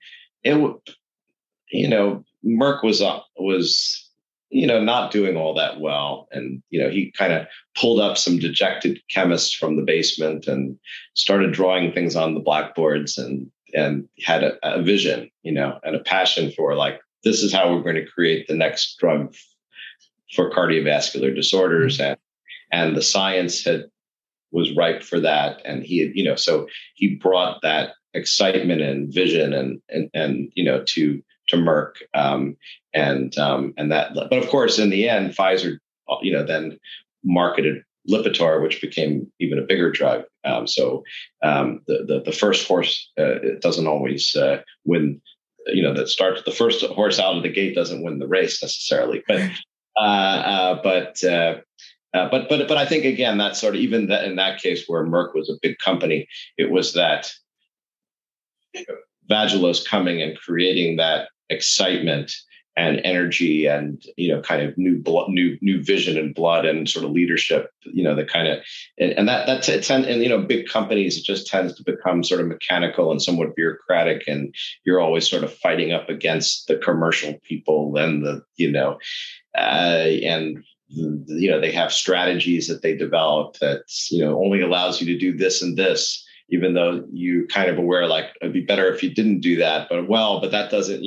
Merck was not doing all that well. And, he kind of pulled up some dejected chemists from the basement and started drawing things on the blackboards. And had a vision, and a passion for like, this is how we're going to create the next drug for cardiovascular disorders. And the science was ripe for that. And he had, so he brought that excitement and vision and to Merck. But of course, in the end, Pfizer, then marketed Lipitor, which became even a bigger drug. The first horse it doesn't always win. The first horse out of the gate doesn't win the race necessarily. But I think again, that's sort of even that in that case where Merck was a big company, it was that Vagelos coming and creating that excitement and energy and kind of new vision and blood and sort of leadership, the kind of and big companies, it just tends to become sort of mechanical and somewhat bureaucratic, and you're always sort of fighting up against the commercial people and they have strategies that they develop that only allows you to do this and this, even though you kind of aware like it'd be better if you didn't do that, but that doesn't,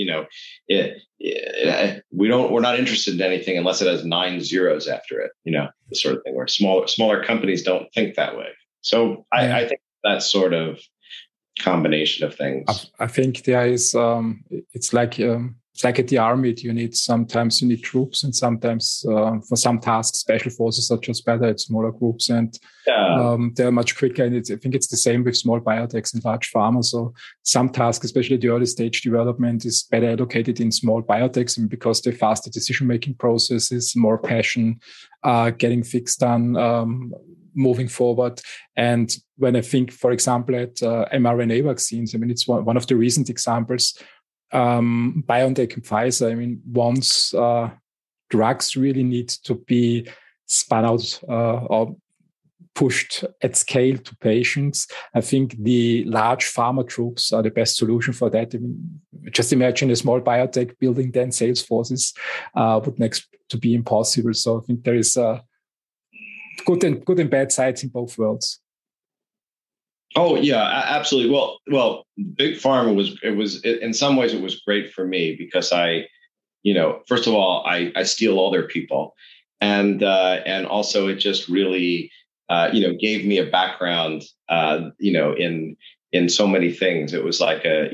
we're not interested in anything unless it has 9 zeros after it, the sort of thing where smaller companies don't think that way. So I think that sort of combination of things. I think there is, it's like at the army, sometimes you need troops, and sometimes for some tasks, special forces are just better at smaller groups, and they're much quicker. And I think it's the same with small biotechs and large pharma. So some tasks, especially the early stage development, is better allocated in small biotechs, and because they're faster decision-making processes, more passion, getting things done, moving forward. And when I think, for example, at mRNA vaccines, it's one of the recent examples. BioNTech and Pfizer, once drugs really need to be spun out or pushed at scale to patients, I think the large pharma troops are the best solution for that. Just imagine a small biotech building 10 sales forces would next to be impossible. So I think there is good and bad sides in both worlds. Oh yeah, absolutely. Well, big pharma was in some ways it was great for me because first of all, I steal all their people, and also it just really gave me a background in so many things. It was like a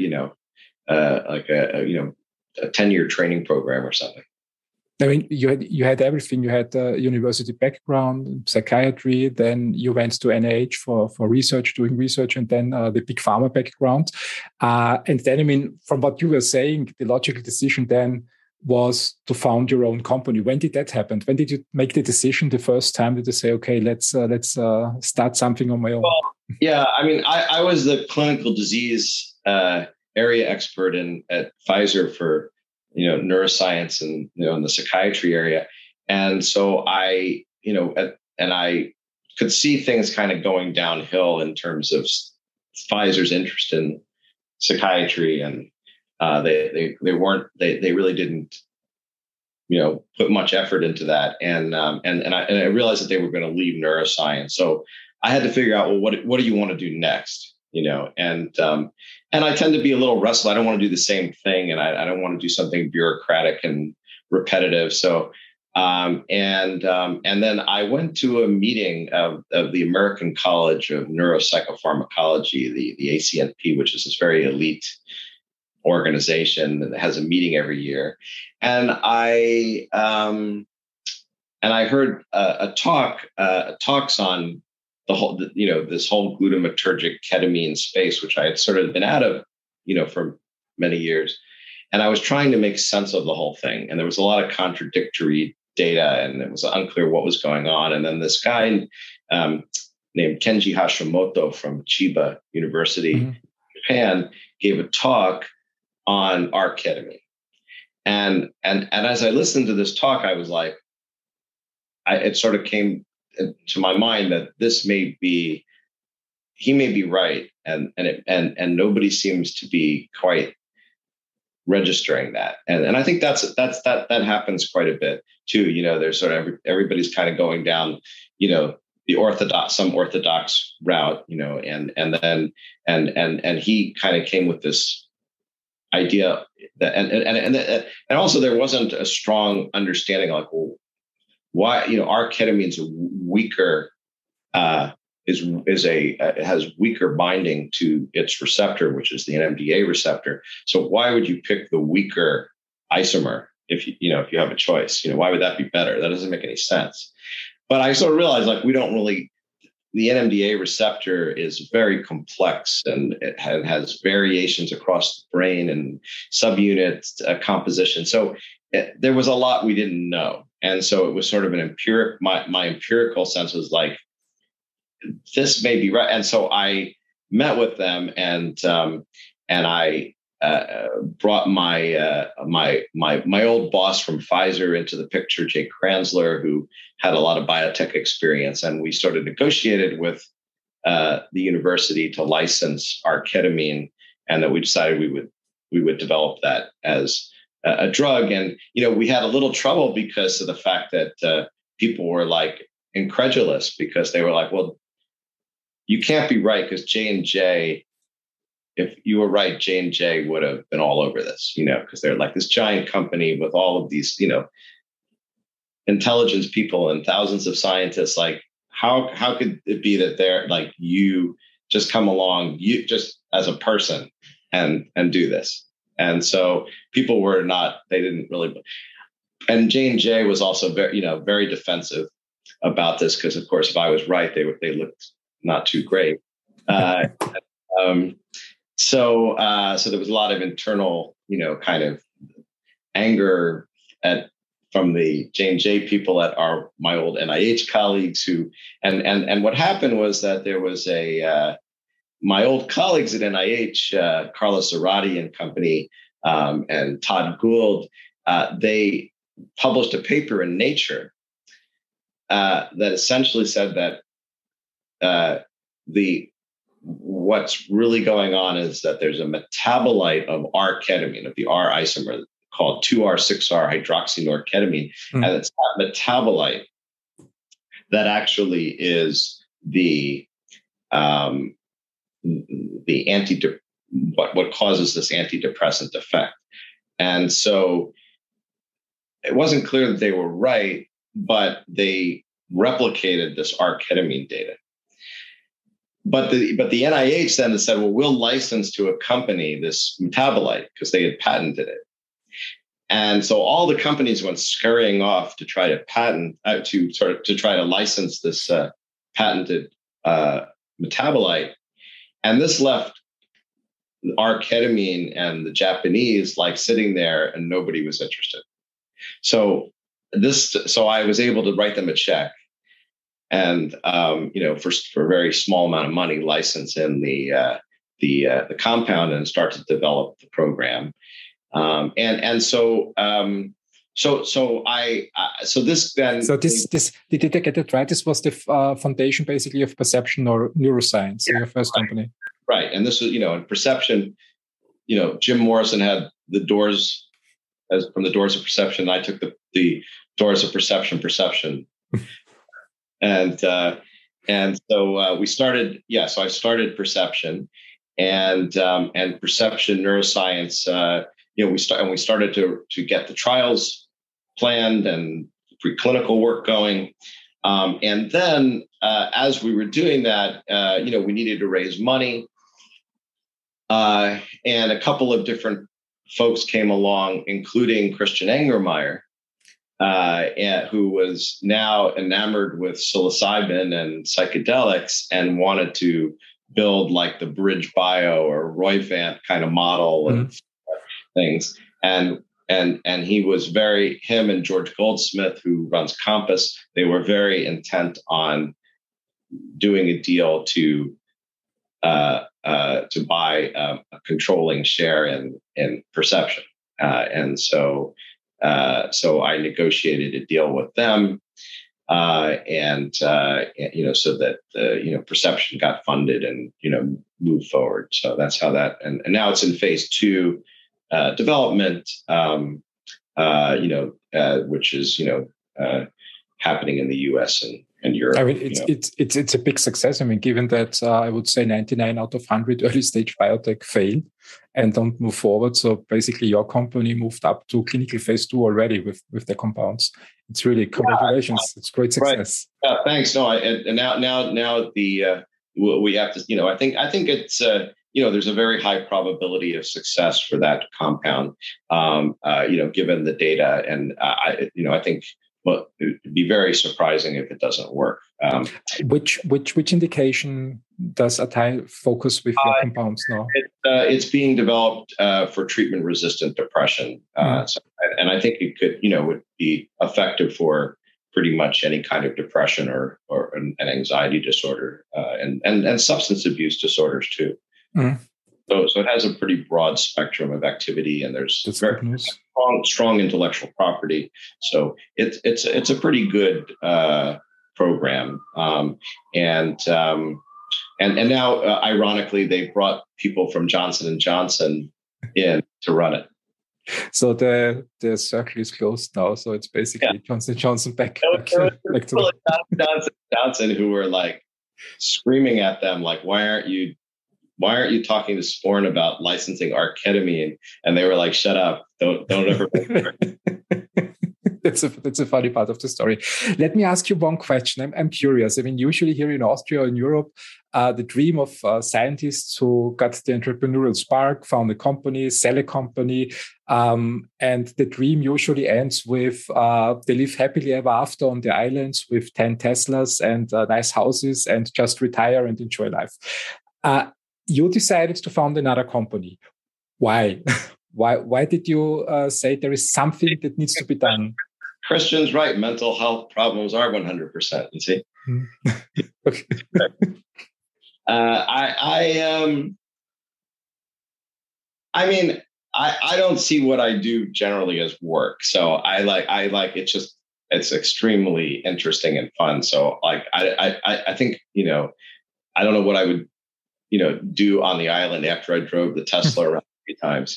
10-year training program or something. You had everything. You had university background, psychiatry, then you went to NIH for research, doing research, and then the big pharma background. And then, from what you were saying, the logical decision then was to found your own company. When did that happen? When did you make the decision the first time? Did you say, okay, let's start something on my own? Well, yeah, I was the clinical disease area expert at Pfizer for neuroscience and in the psychiatry area, and so I could see things kind of going downhill in terms of Pfizer's interest in psychiatry, and they really didn't put much effort into that, and I realized that they were going to leave neuroscience, so I had to figure out, well, what do you want to do next? And I tend to be a little restless. I don't want to do the same thing, and I don't want to do something bureaucratic and repetitive. So, and then I went to a meeting of the American College of Neuropsychopharmacology, the ACNP, which is this very elite organization that has a meeting every year, and I heard talks on the whole, this whole glutamatergic ketamine space, which I had sort of been out of, for many years. And I was trying to make sense of the whole thing. And there was a lot of contradictory data, and it was unclear what was going on. And then this guy named Kenji Hashimoto from Chiba University, Japan, gave a talk on R-ketamine. And as I listened to this talk, I was like, it sort of came to my mind that he may be right, and nobody seems to be quite registering that, and I think that happens quite a bit too. There's sort of everybody's kind of going down, some orthodox route, and he kind of came with this idea that, and also there wasn't a strong understanding like, well, why, R-ketamine's weaker, has weaker binding to its receptor, which is the NMDA receptor. So why would you pick the weaker isomer if you have a choice? Why would that be better? That doesn't make any sense. But I sort of realized like the NMDA receptor is very complex, and it has variations across the brain and subunit composition. So there was a lot we didn't know. And so it was sort of my empirical sense was like, this may be right. And so I met with them, and I brought my old boss from Pfizer into the picture, Jake Kranzler, who had a lot of biotech experience, and we sort of negotiated with the university to license R-ketamine, and that we decided we would develop that as a drug. And we had a little trouble because of the fact that people were like incredulous, because they were like, well, you can't be right, because J&J, if you were right, J&J would have been all over this, because they're like this giant company with all of these, intelligence people and thousands of scientists. Like, how could it be that they're like, you just come along, you just as a person and do this? And so people they didn't really, and J&J was also very, very defensive about this, because of course, if I was right, they looked not too great. So there was a lot of internal, kind of anger from the J&J people at my old NIH colleagues and what happened was that there was my old colleagues at NIH, Carlos Zarate and company, and Todd Gould, they published a paper in Nature that essentially said that what's really going on is that there's a metabolite of R-ketamine, of the R isomer, called 2R6R hydroxynorketamine, and it's that metabolite that actually is what causes this antidepressant effect. And so it wasn't clear that they were right, but they replicated this R-ketamine data. But the NIH then said, well, we'll license to a company this metabolite, because they had patented it. And so all the companies went scurrying off to try to try to license this patented metabolite. And this left R-ketamine and the Japanese like sitting there, and nobody was interested. So I was able to write them a check, and for a very small amount of money, license in the compound and start to develop the program. So this did you get it right? This was the foundation basically of Perception or Neuroscience, your first company, right? And this was in Perception. Jim Morrison had the doors from the doors of perception. I took the doors of perception. And so we started. Yeah, so I started Perception, and Perception Neuroscience. We started to get the trials planned and preclinical work going, and then as we were doing that, we needed to raise money, and a couple of different folks came along, including Christian Engermeyer, who was now enamored with psilocybin and psychedelics and wanted to build like the BridgeBio or Roivant kind of model and things. And he was him and George Goldsmith, who runs Compass, they were very intent on doing a deal to buy a controlling share in Perception. And so I negotiated a deal with them, so that Perception got funded and moved forward. So that's how that, and now it's in phase 2 development, which is happening in the U.S. and Europe. I mean, it's a big success. I mean, given that I would say 99 out of 100 early stage biotech fail and don't move forward. So basically, your company moved up to clinical phase 2 already with the compounds. It's really congratulations. It's great success. Right. Yeah, thanks. No, and now we have to. I think it's. There's a very high probability of success for that compound. Given the data, and I think. Well, it'd be very surprising if it doesn't work. Which indication does Atai focus with your compounds now? It's being developed for treatment-resistant depression, and I think it could, would be effective for pretty much any kind of depression or an anxiety disorder, and substance abuse disorders too. Mm. So it has a pretty broad spectrum of activity, and there's very strong intellectual property. So it's a pretty good program. And now, ironically, they brought people from Johnson & Johnson in to run it. So the circle is closed now. So it's basically Johnson & Johnson back to Johnson, who were like screaming at them, like, why aren't you talking to Sporn about licensing R-ketamine? And they were like, shut up. Don't ever. That's a funny part of the story. Let me ask you one question. I'm curious. I mean, usually here in Austria or in Europe, the dream of scientists who got the entrepreneurial spark, found a company, sell a company, and the dream usually ends with they live happily ever after on the islands with 10 Teslas and nice houses and just retire and enjoy life. You decided to found another company. Why? Why did you say there is something that needs to be done? Christian's right. Mental health problems are 100%. You see. Okay. I don't see what I do generally as work. So I like it's extremely interesting and fun. So like I think I don't know what I would do on the island after I drove the Tesla around 3 times,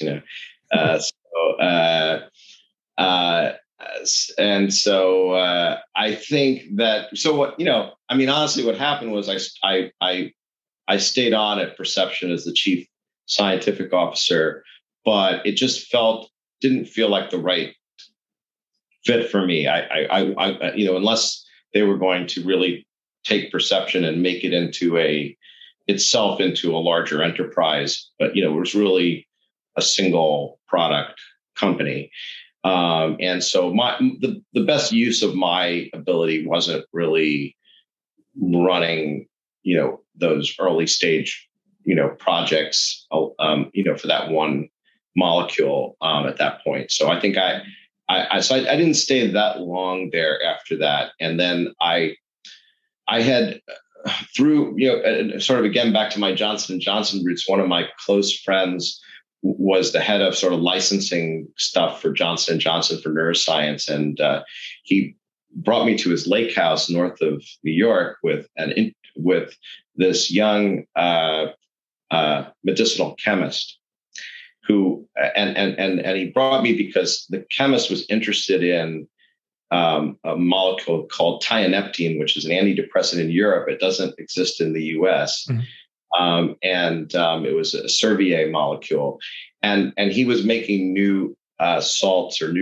and so I think that, so what, honestly, what happened was I stayed on at Perception as the chief scientific officer, but it just didn't feel like the right fit for me. I unless they were going to really take Perception and make it into itself into a larger enterprise, but it was really a single product company, and so the best use of my ability wasn't really running those early stage projects for that one molecule at that point. So I think I didn't stay that long there after that, and then I had. Through, sort of again, back to my Johnson & Johnson roots, one of my close friends was the head of sort of licensing stuff for Johnson & Johnson for neuroscience. And he brought me to his lake house north of New York with this young medicinal chemist who, and he brought me because the chemist was interested in a molecule called tianeptine, which is an antidepressant in Europe. It doesn't exist in the US. Mm-hmm. It was a Servier molecule. And he was making new salts or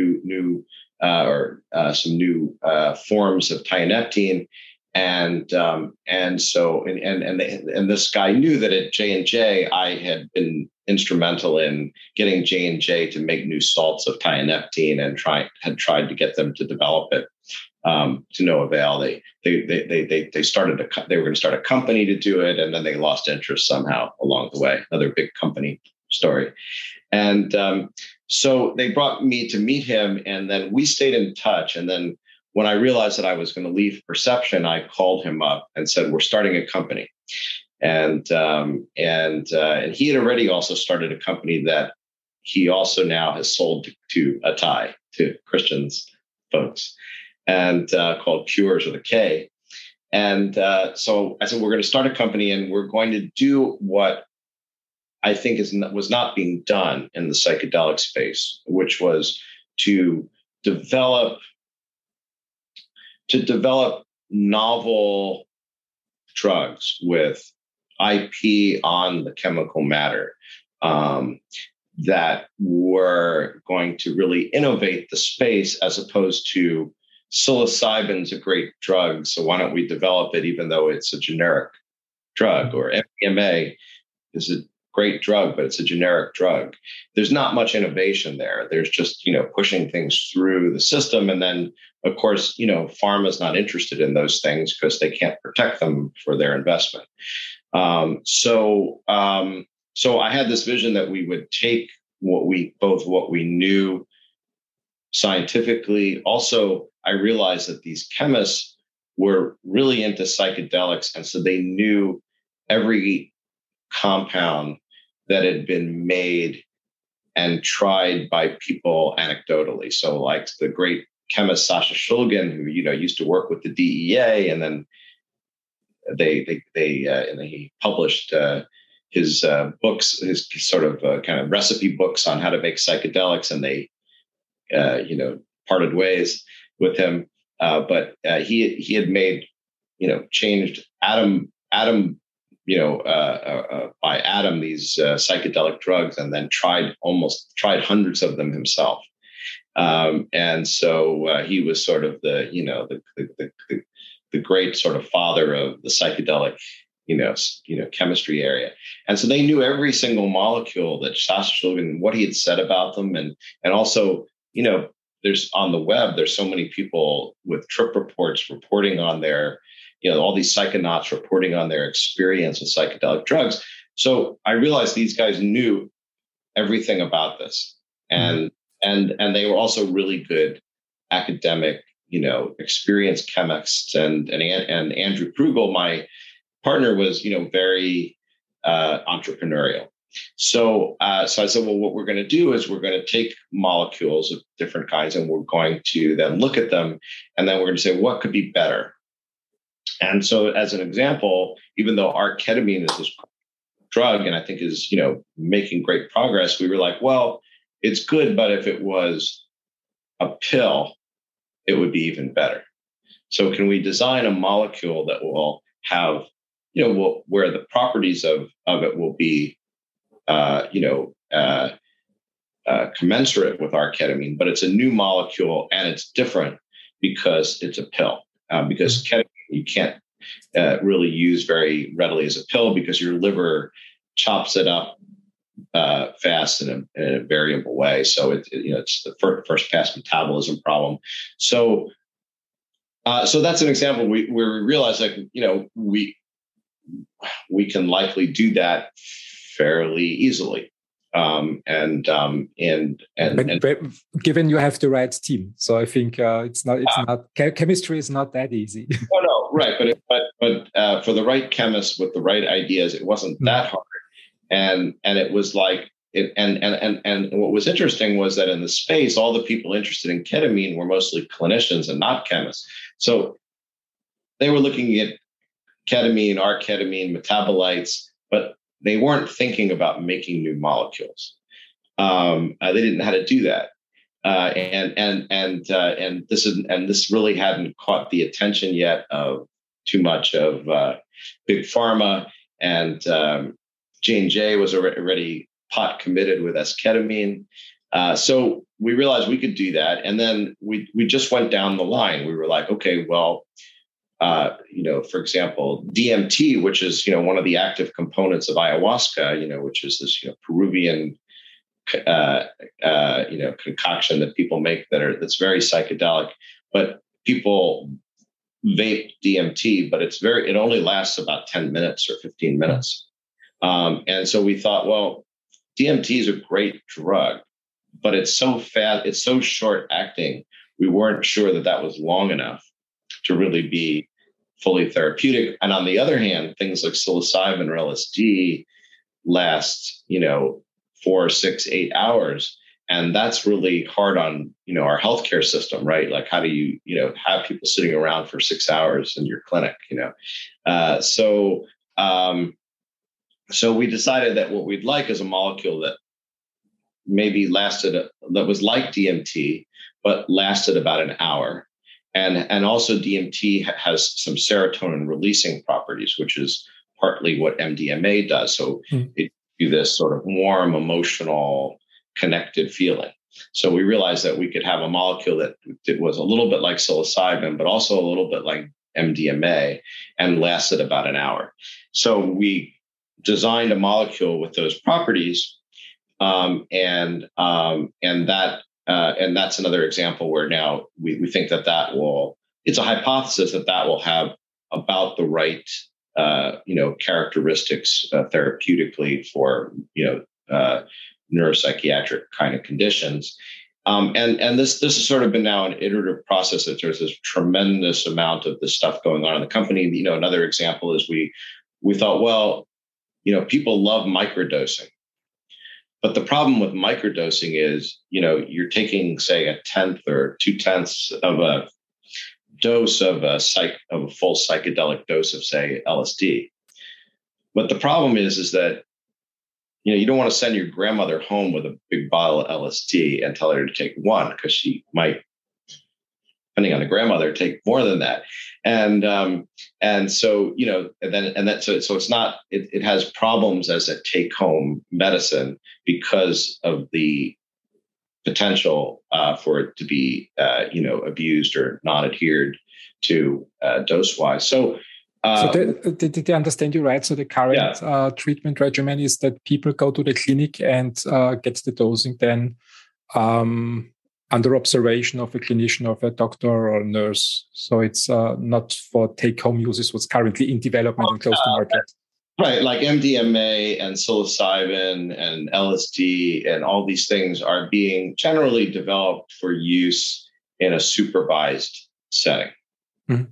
some new forms of tianeptine. And this guy knew that at J&J, I had been instrumental in getting J&J to make new salts of tianeptine and had tried to get them to develop it to no avail. They were going to start a company to do it, and then they lost interest somehow along the way. Another big company story. And so they brought me to meet him, and then we stayed in touch. And then when I realized that I was going to leave Perception, I called him up and said, "We're starting a company." And he had already also started a company that he also now has sold to Atai, to Christian's folks, and called Cures with a K. And so I said, we're going to start a company, and we're going to do what I think was not being done in the psychedelic space, which was to develop novel drugs with IP on the chemical matter that were going to really innovate the space, as opposed to psilocybin's a great drug, so why don't we develop it even though it's a generic drug, or MDMA is a great drug, but it's a generic drug. There's not much innovation there. There's just, pushing things through the system. And then, of course, pharma's not interested in those things because they can't protect them for their investment. So I had this vision that we would take what we knew scientifically. Also, I realized that these chemists were really into psychedelics, and so they knew every compound that had been made and tried by people anecdotally. So, like the great chemist Sasha Shulgin, who used to work with the DEA, and then he published his books, his sort of kind of recipe books on how to make psychedelics, and they parted ways with him. But he had made, changed atom by atom these psychedelic drugs, and then tried hundreds of them himself. And so he was sort of the great sort of father of the psychedelic chemistry area. And so they knew every single molecule that Sasha Shulgin, what he had said about them. And also, there's on the web, there's so many people with trip reports reporting on their, all these psychonauts reporting on their experience with psychedelic drugs. So I realized these guys knew everything about this. And they were also really good academic, experienced chemists. And Andrew Krugel, my partner, was, very entrepreneurial. So I said, well, what we're going to do is we're going to take molecules of different kinds, and we're going to then look at them, and then we're going to say, what could be better? And so, as an example, even though arketamine is this drug, and I think is, making great progress, we were like, well, it's good, but if it was a pill, it would be even better. So can we design a molecule that will have, where the properties of it will be, commensurate with arketamine, but it's a new molecule and it's different because it's a pill. Because ketamine you can't really use very readily as a pill because your liver chops it up fast in a variable way. So it's the first pass metabolism problem. So that's an example where we realize we can likely do that fairly easily. And given you have the right team, so I think it's not chemistry is not that easy. Oh no, right, but for the right chemist with the right ideas, it wasn't that hard, and it was like it. And what was interesting was that in the space, all the people interested in ketamine were mostly clinicians and not chemists. So they were looking at ketamine, arketamine, metabolites, but they weren't thinking about making new molecules. They didn't know how to do that, and this really hadn't caught the attention yet of too much of big pharma. And J&J was already pot committed with esketamine, so we realized we could do that. And then we just went down the line. We were like, okay, well. For example, DMT, which is, one of the active components of ayahuasca, which is this, Peruvian, concoction that people make that's very psychedelic, but people vape DMT, but it only lasts about 10 minutes or 15 minutes. And so we thought, well, DMT is a great drug, but it's so fast, it's so short acting. We weren't sure that was long enough to really be fully therapeutic. And on the other hand, things like psilocybin or LSD last, 4, 6, 8 hours. And that's really hard on, our healthcare system, right? Like, how do you, have people sitting around for 6 hours in your clinic, So we decided that what we'd like is a molecule that maybe that was like DMT, but lasted about an hour. And also DMT has some serotonin releasing properties, which is partly what MDMA does. So it gives you this sort of warm, emotional, connected feeling. So we realized that we could have a molecule that was a little bit like psilocybin, but also a little bit like MDMA, and lasted about an hour. So we designed a molecule with those properties, and that's another example where now we think that will. It's a hypothesis that will have about the right characteristics therapeutically for neuropsychiatric kind of conditions. And this has sort of been now an iterative process. That there's this tremendous amount of this stuff going on in the company. Another example is we thought, well, people love microdosing, but the problem with microdosing is, you're taking, say, 1/10 or 2/10 of a dose of a full psychedelic dose of, say, LSD. But the problem is that you don't want to send your grandmother home with a big bottle of LSD and tell her to take one, because she might, depending on the grandmother, take more than that. So it's not. It has problems as a take-home medicine because of the potential for it to be abused or not adhered to dose-wise. So did I understand you right? So the current treatment regimen is that people go to the clinic and get the dosing then under observation of a clinician, of a doctor or a nurse. So it's not for take-home uses, what's currently in development and close to market. Right, like MDMA and psilocybin and LSD and all these things are being generally developed for use in a supervised setting. Mm-hmm.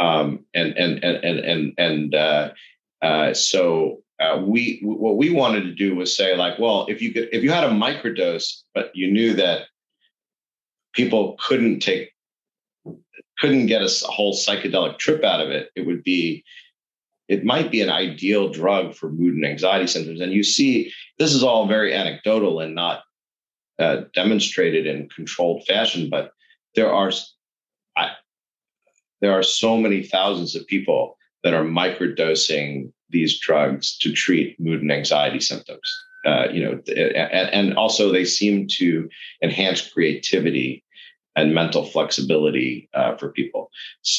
What we wanted to do was say, like, well, if you had a microdose, but you knew that people couldn't get a whole psychedelic trip out of it, it might be an ideal drug for mood and anxiety symptoms. And you see, this is all very anecdotal and not demonstrated in controlled fashion, but there are so many thousands of people that are microdosing these drugs to treat mood and anxiety symptoms. And also they seem to enhance creativity and mental flexibility for people.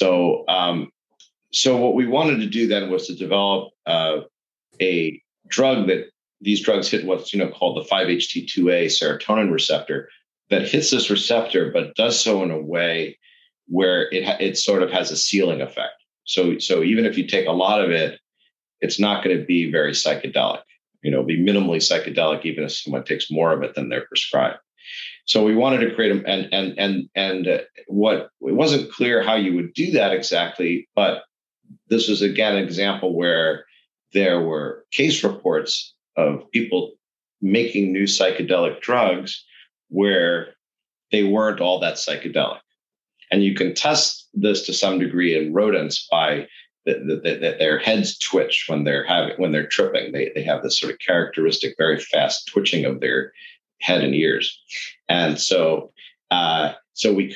So what we wanted to do then was to develop a drug that these drugs hit what's called the 5-HT2A serotonin receptor, that hits this receptor, but does so in a way where it sort of has a ceiling effect. So even if you take a lot of it, it's not going to be very psychedelic. Be minimally psychedelic, even if someone takes more of it than they're prescribed. So we wanted to create it wasn't clear how you would do that exactly, but this was again an example where there were case reports of people making new psychedelic drugs where they weren't all that psychedelic. And you can test this to some degree in rodents by their heads twitch when they're tripping. They have this sort of characteristic, very fast twitching of their head and ears. And we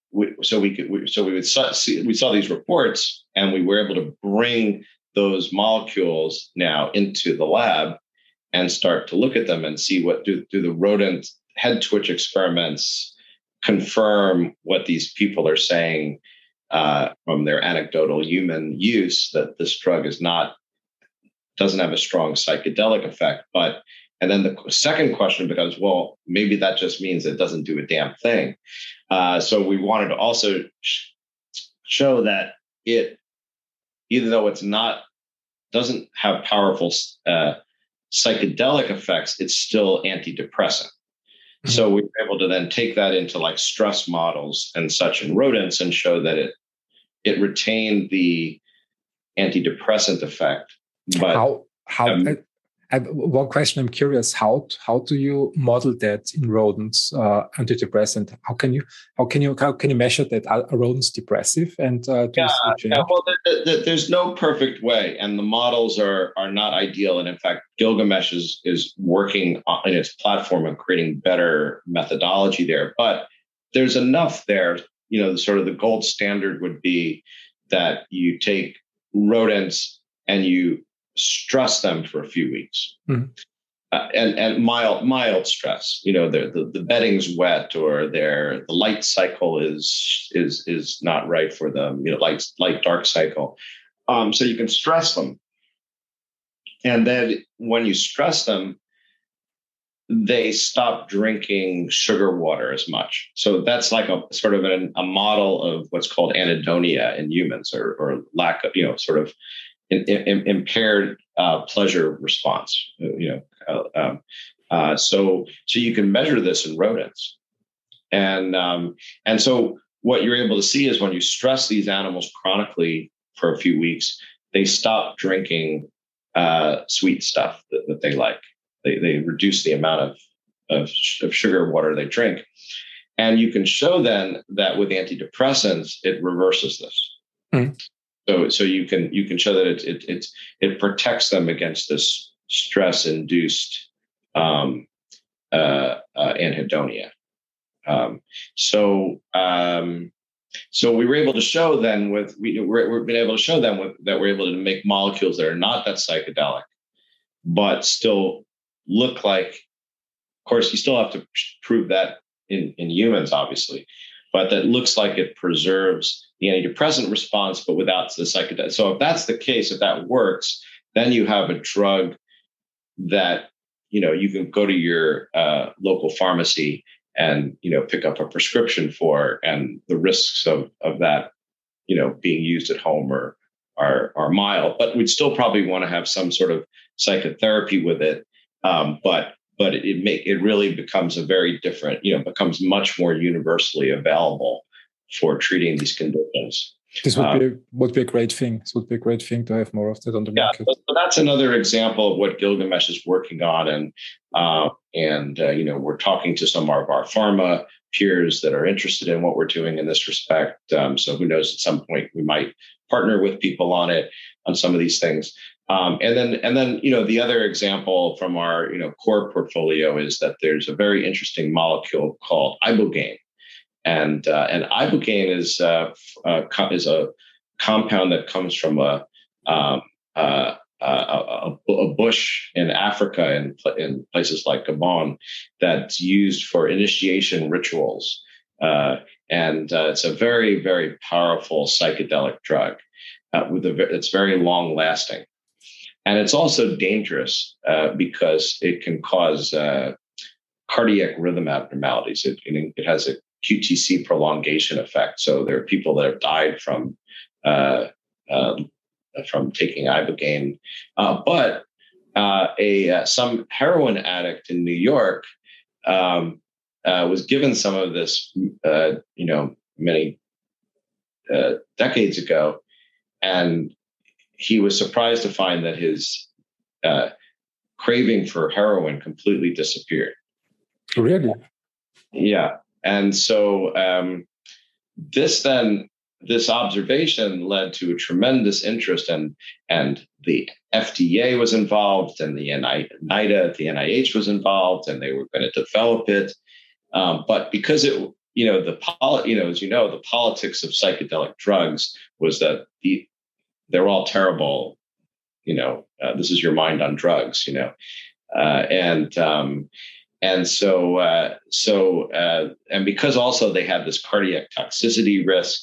saw these reports, and we were able to bring those molecules now into the lab and start to look at them and see what do the rodent head twitch experiments confirm what these people are saying from their anecdotal human use, that this drug doesn't have a strong psychedelic effect. And then the second question becomes, well, maybe that just means it doesn't do a damn thing. So we wanted to also show that it, even though doesn't have powerful psychedelic effects, it's still antidepressant. Mm-hmm. So we were able to then take that into like stress models and such in rodents and show that it retained the antidepressant effect. But one question I'm curious, how do you model that in rodents, antidepressant? How can you measure that? Are rodents depressive? And well, there's no perfect way, and the models are not ideal. And in fact, Gilgamesh is working on its platform and creating better methodology there. But there's enough there the gold standard would be that you take rodents and you stress them for a few weeks. Mm-hmm. And mild stress, the bedding's wet, or the light cycle is not right for them, light dark cycle. So you can stress them, and then when you stress them, they stop drinking sugar water as much. So that's like a sort of a model of what's called anhedonia in humans, or lack of, sort of impaired pleasure response. So you can measure this in rodents, and so what you're able to see is when you stress these animals chronically for a few weeks, they stop drinking sweet stuff that they like. They reduce the amount of sugar water they drink, and you can show then that with antidepressants it reverses this. Mm. So you can show that it protects them against this stress-induced anhedonia. So we were able to show then that we're able to make molecules that are not that psychedelic, but still look like. Of course, you still have to prove that in humans, obviously, but that looks like it preserves the antidepressant response, but without the psychedelic. So if that's the case, if that works, then you have a drug that, you can go to your local pharmacy and, pick up a prescription for, and the risks of that, being used at home are mild, but we'd still probably want to have some sort of psychotherapy with it. But it really becomes a very different, becomes much more universally available for treating these conditions. This would be a great thing. This would be a great thing to have more of that on the market. So that's another example of what Gilgamesh is working on, and we're talking to some of our pharma peers that are interested in what we're doing in this respect. So who knows? At some point, we might partner with people on some of these things. And then the other example from our core portfolio is that there's a very interesting molecule called ibogaine. And ibogaine is a compound that comes from a bush in Africa, in places like Gabon, that's used for initiation rituals. And it's a very, very powerful psychedelic drug it's very long lasting. And it's also dangerous because it can cause cardiac rhythm abnormalities. It has a QTC prolongation effect. So there are people that have died from taking ibogaine. But some heroin addict in New York was given some of this, many decades ago, and he was surprised to find that his craving for heroin completely disappeared. Really? Yeah. And so this observation led to a tremendous interest, and the FDA was involved, and the NIDA at the NIH was involved, and they were going to develop it. But because it, the politics of psychedelic drugs was that they're all terrible. This is your mind on drugs. And because also they had this cardiac toxicity risk,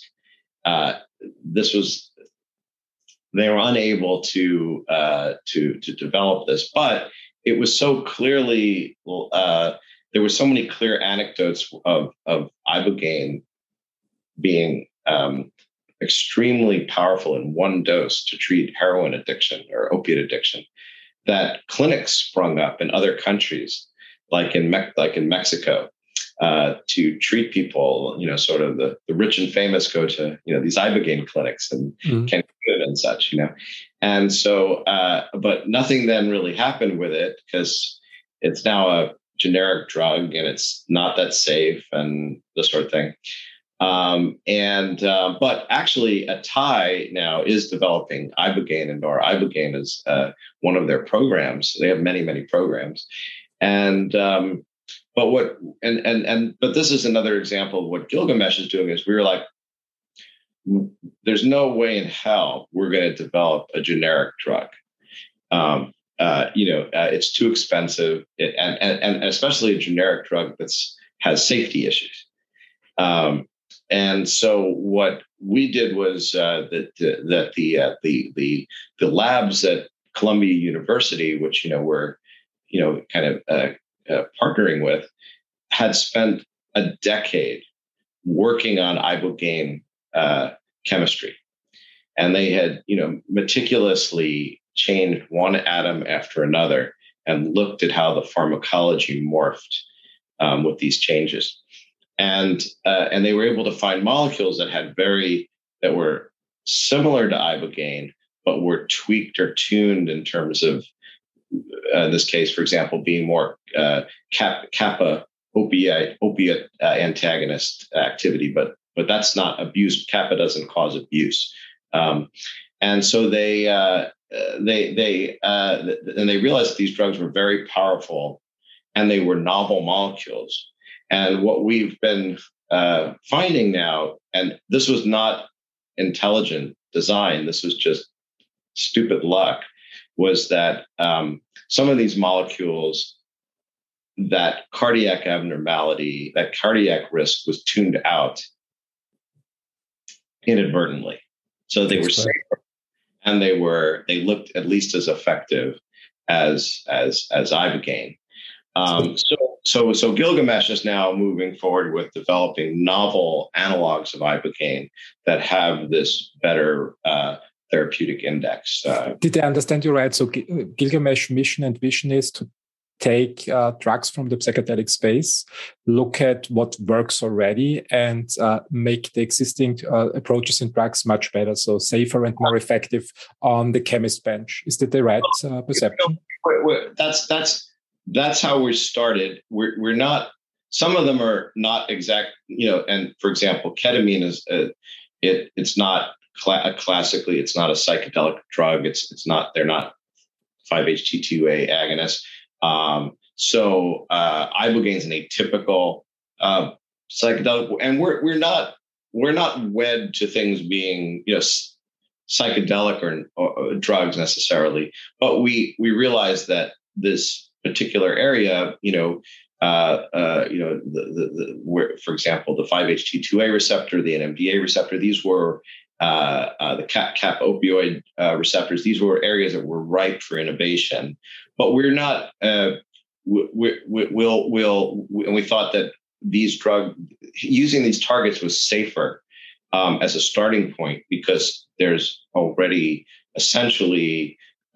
they were unable to develop this. But it was so clearly, there were so many clear anecdotes of ibogaine being extremely powerful in one dose to treat heroin addiction or opiate addiction, that clinics sprung up in other countries, like in Mexico, to treat people. Sort of the rich and famous go to these ibogaine clinics and Cancun and such. And so, but nothing then really happened with it because it's now a generic drug and it's not that safe and this sort of thing. But actually, Atai now is developing ibogaine, and ibogaine is one of their programs. They have many, many programs, but but this is another example of what Gilgamesh is doing. Is we were like, there's no way in hell we're going to develop a generic drug. It's too expensive, and especially a generic drug has safety issues. And so what we did was that the labs at Columbia University, which we're kind of partnering with, had spent a decade working on ibogaine chemistry, and they had meticulously changed one atom after another and looked at how the pharmacology morphed with these changes. And they were able to find molecules that were similar to ibogaine, but were tweaked or tuned in terms of, in this case, for example, being more kappa opiate antagonist activity. But that's not abuse. Kappa doesn't cause abuse. And so they realized that these drugs were very powerful, and they were novel molecules. And what we've been finding now, and this was not intelligent design, this was just stupid luck, was that some of these molecules, that cardiac abnormality, that cardiac risk was tuned out inadvertently. So they were safer, and they looked at least as effective as ibogaine. So Gilgamesh is now moving forward with developing novel analogs of ibogaine that have this better therapeutic index. Did I understand you right? So Gilgamesh mission and vision is to take drugs from the psychedelic space, look at what works already, and make the existing approaches in drugs much better, so safer and more effective on the chemist bench. Is that the right perception? That's how we started. We're not. Some of them are not exact. And for example, ketamine is it's not classically. It's not a psychedelic drug. It's not. They're not 5-HT2A agonists. So ibogaine is an atypical psychedelic, and we're not wed to things being psychedelic or drugs necessarily, but we realize that this particular area, where, for example, the 5-HT2A receptor, the NMDA receptor, these were the kappa opioid receptors. These were areas that were ripe for innovation, but we're not. And we thought that using these targets was safer as a starting point, because there's already essentially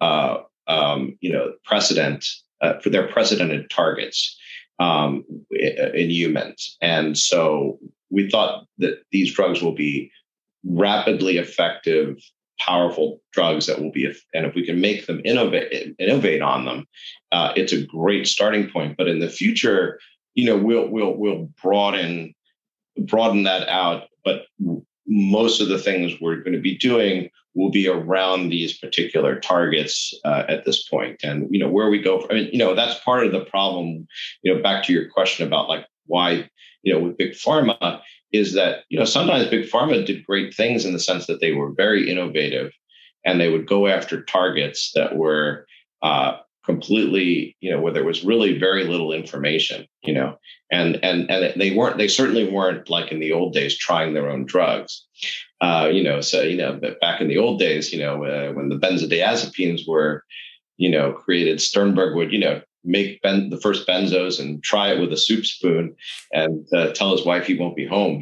precedent for their precedented targets in humans, and so we thought that these drugs will be rapidly effective, powerful drugs that will be, and if we can make them innovate on them, it's a great starting point. But in the future, we'll broaden that out. But most of the things we're going to be doing will be around these particular targets at this point. And where we go, that's part of the problem. Back to your question about like why with big pharma, is that sometimes big pharma did great things in the sense that they were very innovative, and they would go after targets that were completely, where there was really very little information, and they certainly weren't like in the old days trying their own drugs. But back in the old days, when the benzodiazepines were, created, Sternberg would, make the first benzos and try it with a soup spoon and tell his wife he won't be home,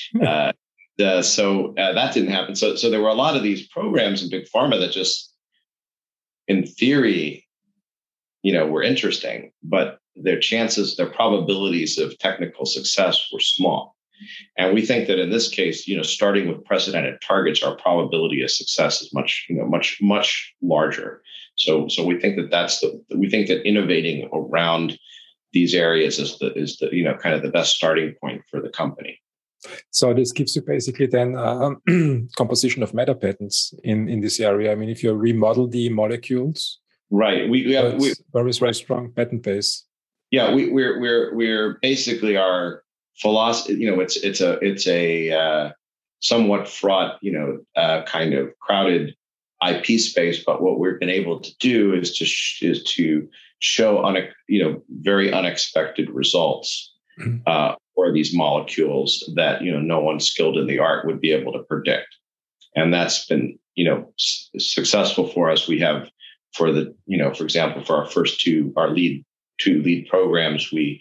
So that didn't happen. So there were a lot of these programs in big pharma that just, in theory, were interesting, but their probabilities of technical success were small. And we think that in this case, starting with precedented targets, our probability of success is much larger. So we think that innovating around these areas is the kind of the best starting point for the company. So this gives you basically then composition of matter patents in this area. I mean, if you remodel the molecules, right? We have very strong patent base. Yeah, we're basically our philosophy. It's a somewhat fraught, kind of crowded IP space. But what we've been able to do is to show very unexpected results for these molecules that no one skilled in the art would be able to predict, and that's been successful for us. We have for example, for our two lead programs, we've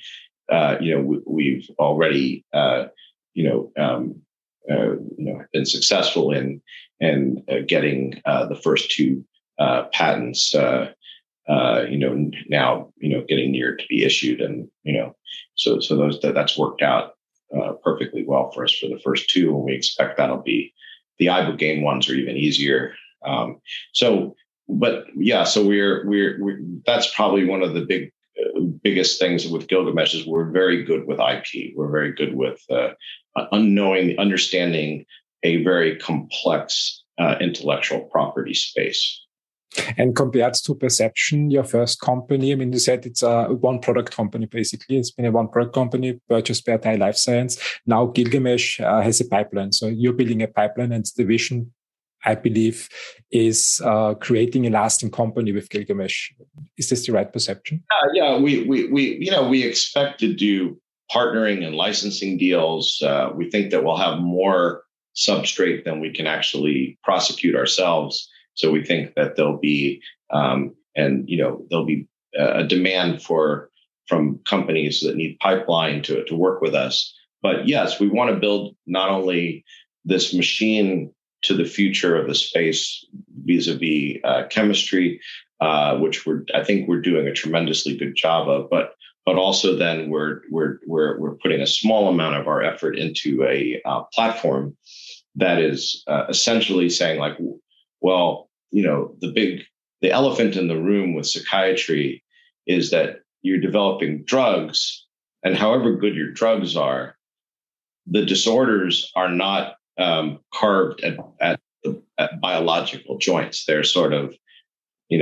already been successful in getting the first two patents now getting near to be issued, and so that's worked out perfectly well for us for the first two, and we expect that'll be the ibogaine ones are even easier. So we're that's probably one of the biggest things with Gilgamesh is we're very good with IP. We're very good with understanding a very complex intellectual property space. And compared to Perception, your first company, I mean, you said it's a one-product company, basically. It's been a one-product company purchased by Atai Life Science. Now Gilgamesh has a pipeline. So you're building a pipeline, and the vision, I believe, is creating a lasting company with Gilgamesh. Is this the right perception? Yeah. We expect to do partnering and licensing deals. We think that we'll have more substrate than we can actually prosecute ourselves. So we think that there'll be a demand from companies that need pipeline to work with us. But yes, we want to build not only this machine to the future of the space vis-a-vis chemistry, which I think we're doing a tremendously good job of, but also then we're putting a small amount of our effort into a platform that is essentially saying like, well, the elephant in the room with psychiatry is that you're developing drugs, and however good your drugs are, the disorders are not carved at biological joints. They're you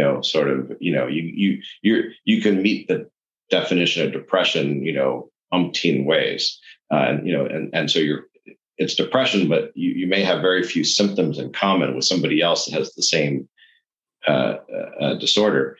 can meet the definition of depression, umpteen ways, and so it's depression, but you may have very few symptoms in common with somebody else that has the same disorder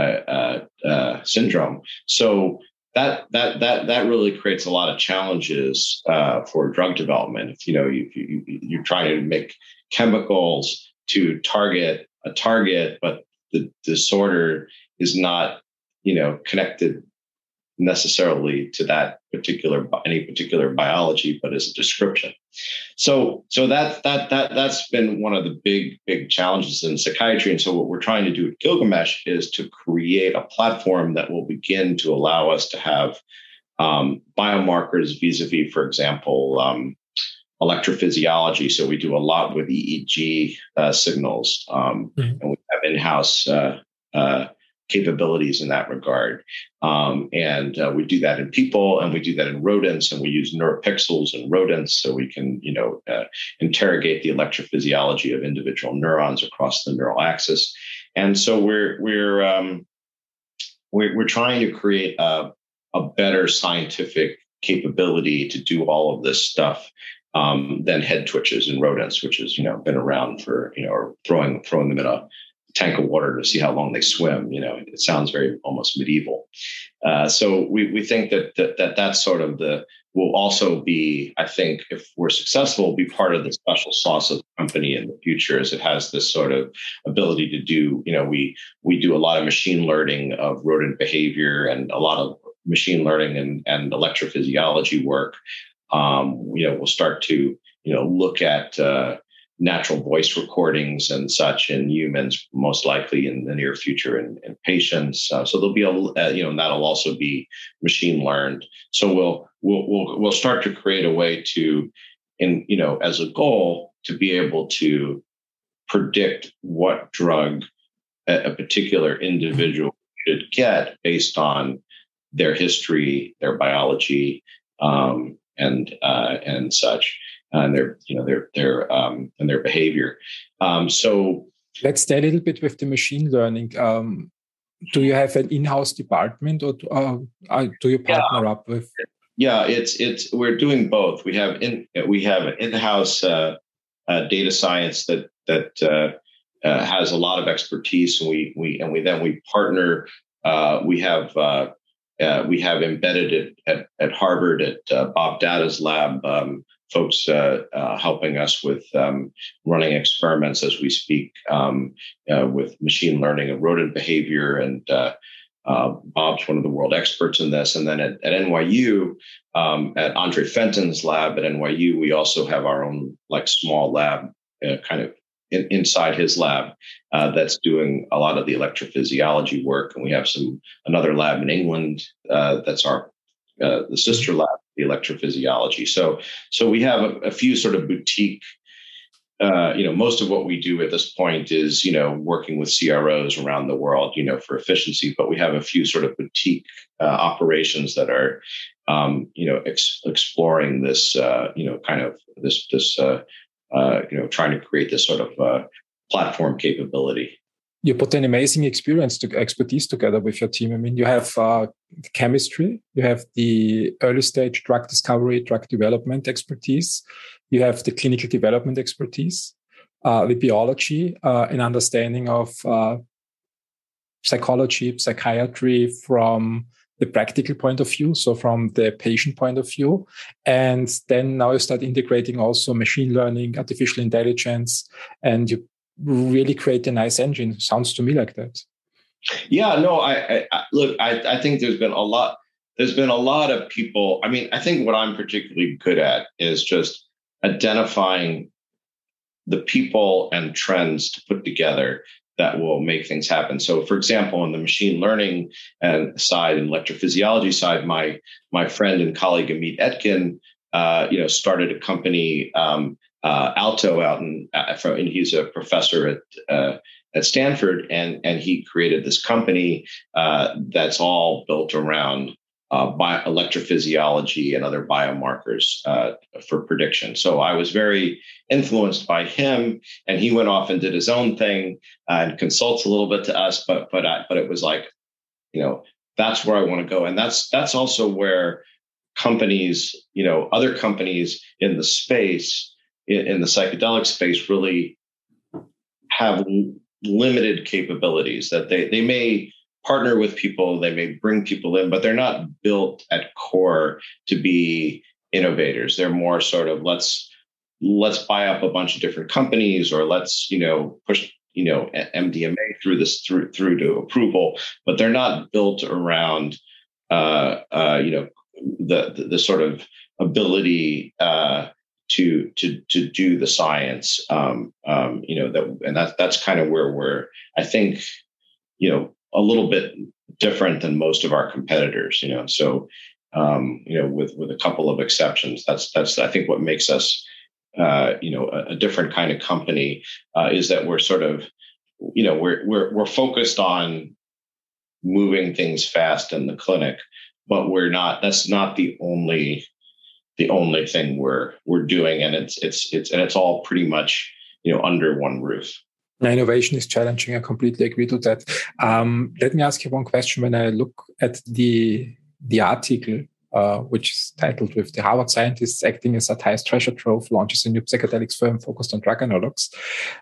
syndrome. So that really creates a lot of challenges for drug development. If you're trying to make chemicals to target a target, but the disorder is not connected necessarily to any particular biology, but as a description. So that's been one of the big challenges in psychiatry. And so what we're trying to do at Gilgamesh is to create a platform that will begin to allow us to have biomarkers vis-a-vis, for example, electrophysiology. So we do a lot with EEG signals, and we have in-house capabilities in that regard. And we do that in people, and we do that in rodents, and we use neuropixels in rodents so we can, interrogate the electrophysiology of individual neurons across the neural axis. And so we're trying to create a better scientific capability to do all of this stuff than head twitches in rodents, which has, been around for, or throwing them in a tank of water to see how long they swim. It sounds very almost medieval. So we think that's sort of will also be, I think, if we're successful, be part of the special sauce of the company in the future, as it has this sort of ability to do, we do a lot of machine learning of rodent behavior and a lot of machine learning and electrophysiology work. We'll start to, look at natural voice recordings and such in humans, most likely in the near future in patients. So there'll be that'll also be machine learned. So we'll start to create a way to, as a goal, to be able to predict what drug a particular individual should get based on their history, their biology, and such. And their behavior. So let's stay a little bit with the machine learning. do you have an in-house department, or do you partner up with? Yeah, we're doing both. We have an in-house data science that has a lot of expertise, and we partner. We have embedded it at Harvard at Bob Datta's lab, folks helping us with running experiments as we speak with machine learning and rodent behavior. And Bob's one of the world experts in this. And then at NYU, at Andre Fenton's lab at NYU, we also have our own small lab kind of inside his lab that's doing a lot of the electrophysiology work. And we have another lab in England that's the sister lab, the electrophysiology. So we have a few sort of boutique, most of what we do at this point is, working with CROs around the world, for efficiency, but we have a few sort of boutique operations that are, exploring this, kind of this, trying to create this sort of platform capability. You put an amazing expertise together with your team. I mean, you have chemistry, you have the early stage drug discovery, drug development expertise, you have the clinical development expertise, the biology, an understanding of psychology, psychiatry from the practical point of view, so from the patient point of view. And then now you start integrating also machine learning, artificial intelligence, and you really create a nice engine. Sounds to me like that. Yeah, no, I think there's been a lot of people. I mean, I think what I'm particularly good at is just identifying the people and trends to put together that will make things happen. So, for example, on the machine learning side and electrophysiology side, my friend and colleague Amit Etkin, started a company, Alto, and he's a professor at Stanford, and he created this company that's all built around electrophysiology and other biomarkers for prediction. So I was very influenced by him, and he went off and did his own thing and consults a little bit to us. But it was like, that's where I want to go, and that's also where companies, other companies in the space, in the psychedelic space, really have limited capabilities. That they may partner with people, they may bring people in, but they're not built at core to be innovators. They're more sort of let's buy up a bunch of different companies, or let's push MDMA through to approval. But they're not built around the sort of ability to do the science. That's kind of where we're, I think, a little bit different than most of our competitors, So, with a couple of exceptions, that's I think what makes us, a different kind of company, is that we're sort of, we're focused on moving things fast in the clinic, but we're not. That's not the only thing we're doing, and it's all pretty much under one roof. Innovation is challenging. I completely agree to that. Let me ask you one question. When I look at the article, which is titled with the Harvard scientists acting as Atai's treasure trove launches a new psychedelics firm focused on drug analogs.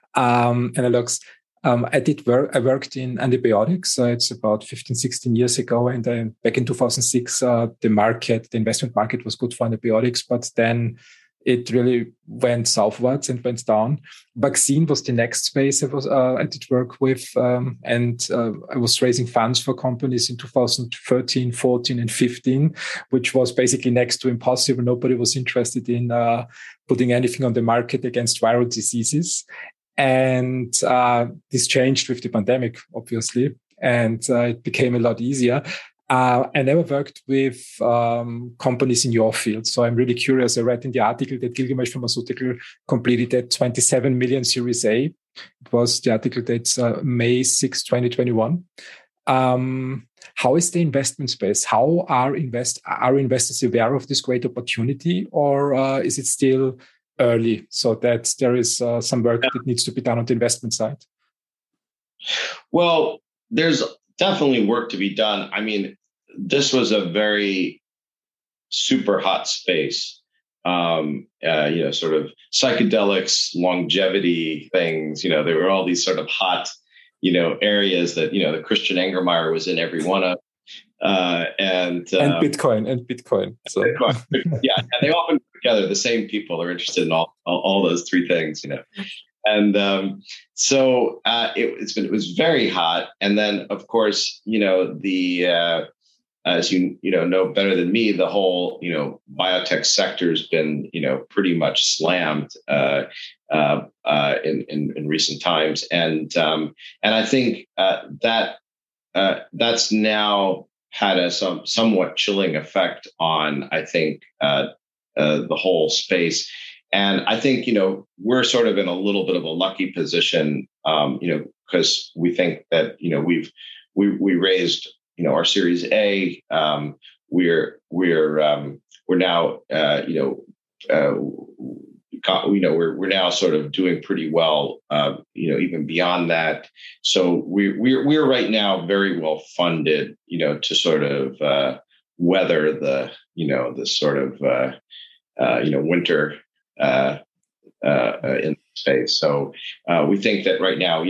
I worked in antibiotics. It's about 15, 16 years ago. And then back in 2006, the investment market was good for antibiotics, but then it really went southwards and went down. Vaccine was the next space I did work with. I was raising funds for companies in 2013, 14, and 15, which was basically next to impossible. Nobody was interested in putting anything on the market against viral diseases. And this changed with the pandemic, obviously, and it became a lot easier. I never worked with companies in your field, so I'm really curious. I read in the article that Gilgamesh Pharmaceutical completed a 27 million Series A. It was the article dates May 6, 2021. How is the investment space? How are investors aware of this great opportunity, or is it still early, so that there is some work that needs to be done on the investment side? Well, there's definitely work to be done. I mean, this was a very super hot space. Sort of psychedelics, longevity things. There were all these sort of hot, areas that the Christian Engermeyer was in every one of, and Bitcoin. So Bitcoin. Yeah, and they often go together. The same people are interested in all those three things. And so it was very hot. And then, of course, as you know better than me, the whole biotech sector has been pretty much slammed in recent times, and I think that's now had a somewhat chilling effect on, I think, the whole space. And I think we're sort of in a little bit of a lucky position, because we think that we raised our Series A. We're now we're now sort of doing pretty well, even beyond that. So we're right now very well funded, to sort of weather the sort of winter in space. So we think that right now,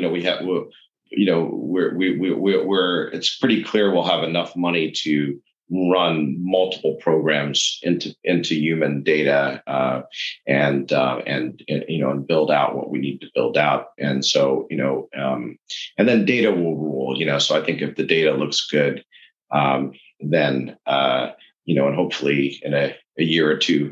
it's pretty clear we'll have enough money to run multiple programs into human data, and build out what we need to build out. And so, and then data will rule, so I think if the data looks good, then, and hopefully in a year or two,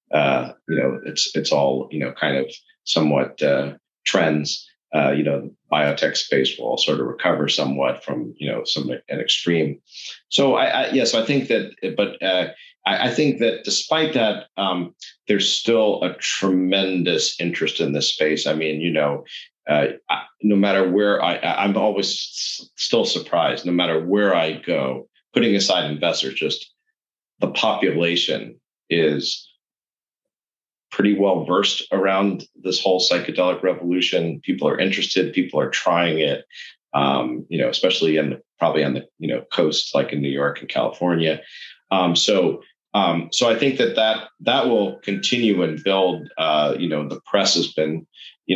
it's all, kind of somewhat trends. Biotech space will all sort of recover somewhat from, an extreme. So I think that, but I think that despite that, there's still a tremendous interest in this space. I mean, no matter where I'm always still surprised, no matter where I go, putting aside investors, just the population is pretty well versed around this whole psychedelic revolution. People are interested. People are trying it, especially probably on the coast, like in New York and California. So I think that will continue and build. The press has been,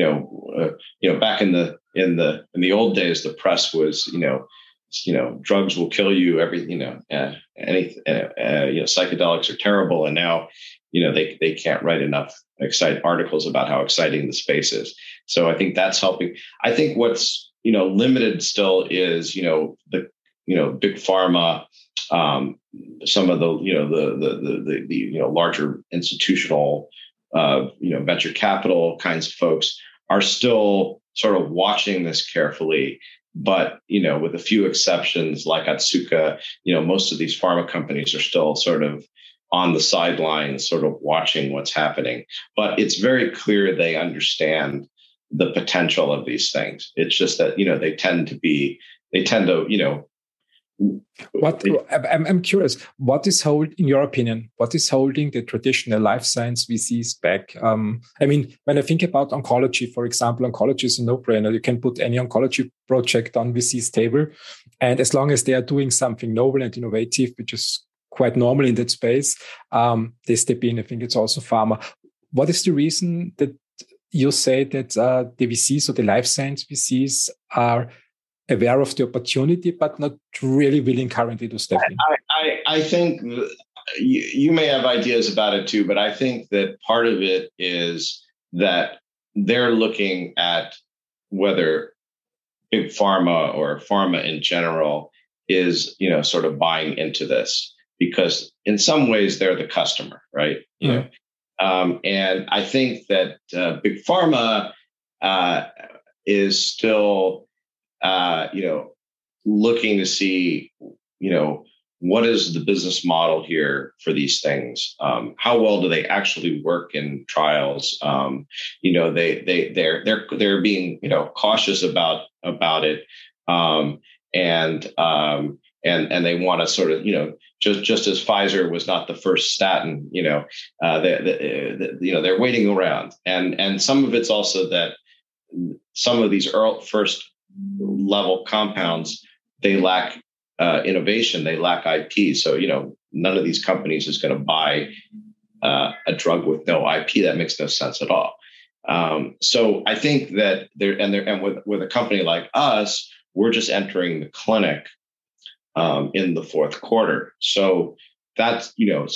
back in the old days, the press was, drugs will kill you. Psychedelics are terrible, and now they can't write enough articles about how exciting the space is. So I think that's helping. I think what's limited still is the big pharma, some of the larger institutional venture capital kinds of folks are still sort of watching this carefully. But, with a few exceptions like Otsuka, most of these pharma companies are still sort of on the sidelines, sort of watching what's happening. But it's very clear they understand the potential of these things. It's just that, they tend to. I'm curious, in your opinion, what is holding the traditional life science VCs back? When I think about oncology, for example, oncology is a no-brainer. You can put any oncology project on VC's table. And as long as they are doing something novel and innovative, which is quite normal in that space, they step in. I think it's also pharma. What is the reason that you say that the VCs or the life science VCs are aware of the opportunity, but not really willing currently to step in? I think you may have ideas about it too, but I think that part of it is that they're looking at whether big pharma or pharma in general is, sort of buying into this, because in some ways they're the customer, right? Mm-hmm. And I think that big pharma is still looking to see, what is the business model here for these things? How well do they actually work in trials? They're being, cautious about it. And they want to sort of, just as Pfizer was not the first statin, they're waiting around. And some of it's also that some of these first level compounds they lack innovation, they lack IP. So, none of these companies is going to buy a drug with no IP. That makes no sense at all. So I think that with a company like us, we're just entering the clinic in the fourth quarter. So that's,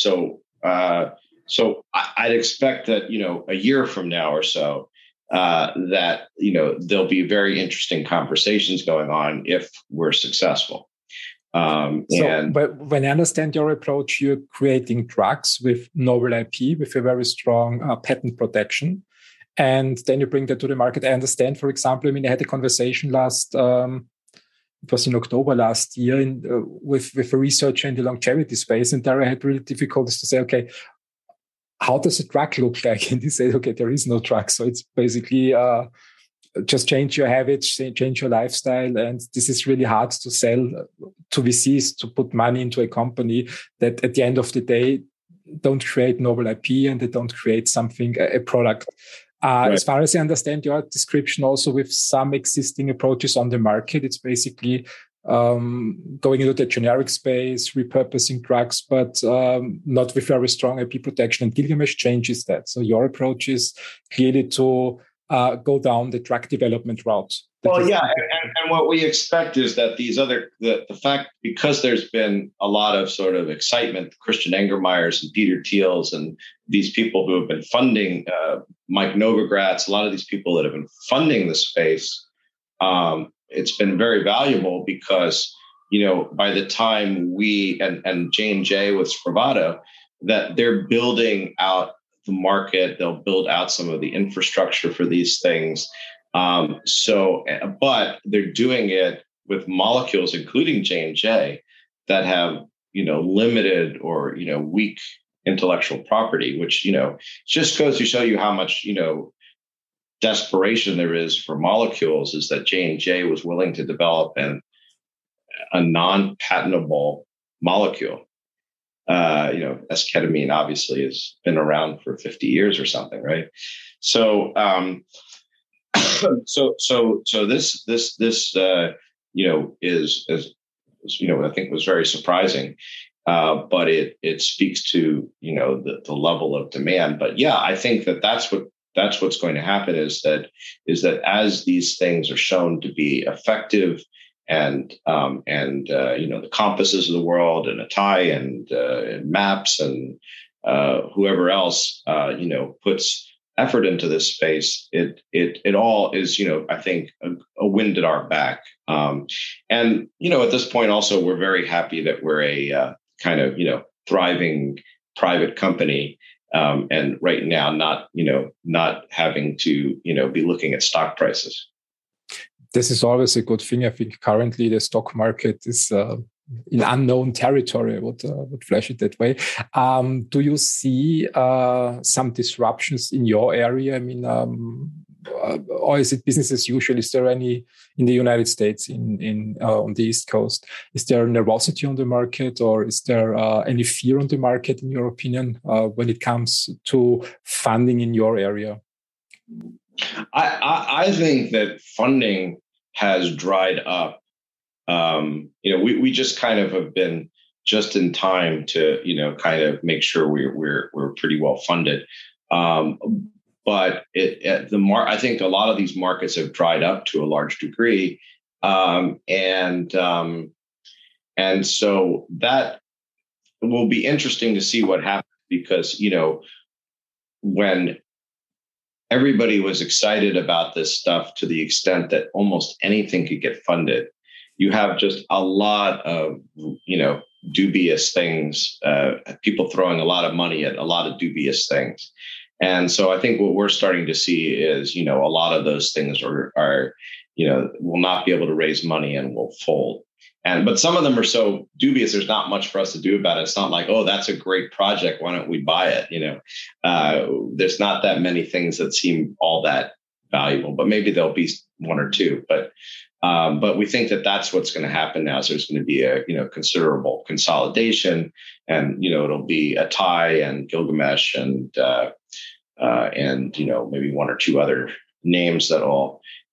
so I'd expect that, a year from now or so, that, there'll be very interesting conversations going on if we're successful. But when I understand your approach, you're creating drugs with novel IP, with a very strong patent protection, and then you bring that to the market. I understand, for example, I had a conversation it was in October last year with a researcher in the longevity space, and there I had really difficulties to say, okay, how does a drug look like? And he said, okay, there is no drug. So it's basically just change your habits, change your lifestyle. And this is really hard to sell to VCs, to put money into a company that at the end of the day don't create novel IP and they don't create something, a product. Right. As far as I understand your description, also with some existing approaches on the market, it's basically going into the generic space, repurposing drugs, but not with very strong IP protection. And Gilgamesh changes that. So your approach is clearly to go down the drug development route. Well, yeah, and what we expect is that the fact, because there's been a lot of sort of excitement, Christian Engermeyers and Peter Thiels and these people who have been funding, Mike Novogratz, a lot of these people that have been funding the space, it's been very valuable because, by the time we and J&J with Spravato, that they're building out the market, they'll build out some of the infrastructure for these things. But they're doing it with molecules, including J&J, that have, limited or, weak intellectual property, which, just goes to show you how much, desperation there is for molecules, is that J&J was willing to develop a non-patentable molecule. Esketamine obviously has been around for 50 years or something, right? So, so this I think was very surprising, but it speaks to the level of demand. But yeah, I think that's what's going to happen is that as these things are shown to be effective, and the Compasses of the world and Atai and MAPS and whoever else puts effort into this space, it all is I think a wind at our back. And at this point also we're very happy that we're a kind of thriving private company, and right now not having to be looking at stock prices. This is always a good thing. I think currently the stock market is in unknown territory. I would flash it that way. Do you see some disruptions in your area? I mean, or is it business as usual? Is there any in the United States, on the East Coast? Is there nervosity on the market, or is there any fear on the market, in your opinion, when it comes to funding in your area? I think that funding has dried up. We just kind of have been just in time to kind of make sure we're pretty well funded. But I think a lot of these markets have dried up to a large degree, and so that will be interesting to see what happens, because when everybody was excited about this stuff to the extent that almost anything could get funded, you have just a lot of, dubious things, people throwing a lot of money at a lot of dubious things. And so I think what we're starting to see is, a lot of those things are will not be able to raise money and will fold. But some of them are so dubious, there's not much for us to do about it. It's not like, oh, that's a great project, why don't we buy it? There's not that many things that seem all that valuable, but maybe there'll be one or two. But we think that that's what's going to happen now. So there's going to be a considerable consolidation, and it'll be Atai and Gilgamesh and maybe one or two other names that'll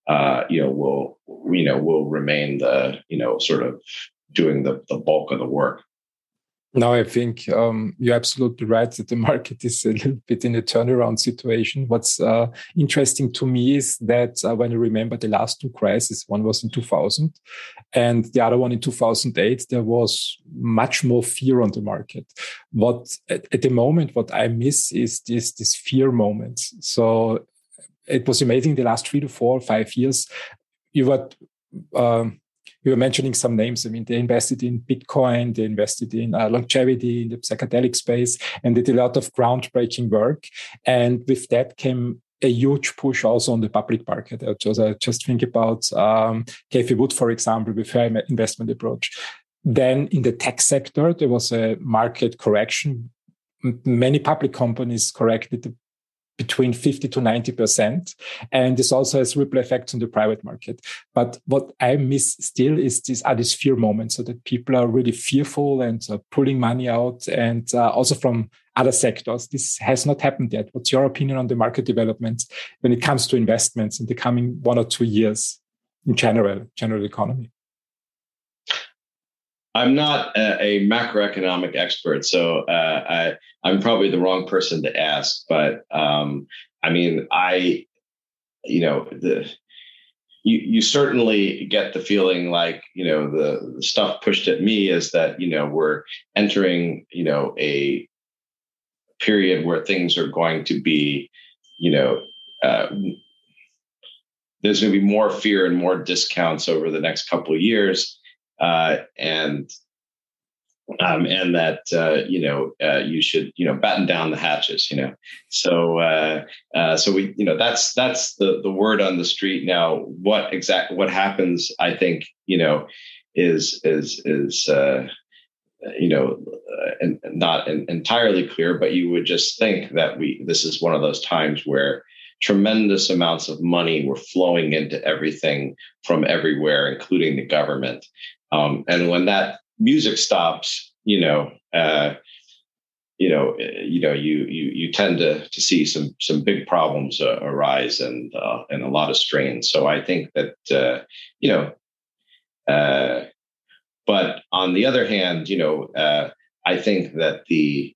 will remain the, sort of doing the bulk of the work. No, I think you're absolutely right that the market is a little bit in a turnaround situation. What's interesting to me is that when you remember the last two crises, one was in 2000 and the other one in 2008, there was much more fear on the market. What at the moment, what I miss is this fear moment. So it was amazing the last 3 to 4 or 5 years. You were mentioning some names. I mean, they invested in Bitcoin, they invested in longevity, in the psychedelic space, and they did a lot of groundbreaking work. And with that came a huge push also on the public market. I just think about Cathie Wood, for example, with her investment approach. Then in the tech sector, there was a market correction. Many public companies corrected between 50 to 90%. And this also has ripple effects on the private market. But what I miss still is these fear moments, so that people are really fearful and pulling money out, and also from other sectors. This has not happened yet. What's your opinion on the market development when it comes to investments in the coming 1 or 2 years in general economy? I'm not a macroeconomic expert, so I'm probably the wrong person to ask. But you certainly get the feeling like, the stuff pushed at me is that, we're entering, a period where things are going to be, there's going to be more fear and more discounts over the next couple of years. And that you should batten down the hatches. So we that's the word on the street now. What happens? I think is not entirely clear, but you would just think that this is one of those times where tremendous amounts of money were flowing into everything from everywhere, including the government. And when that music stops, you tend to see some big problems arise and a lot of strain. So I think that but on the other hand, I think that the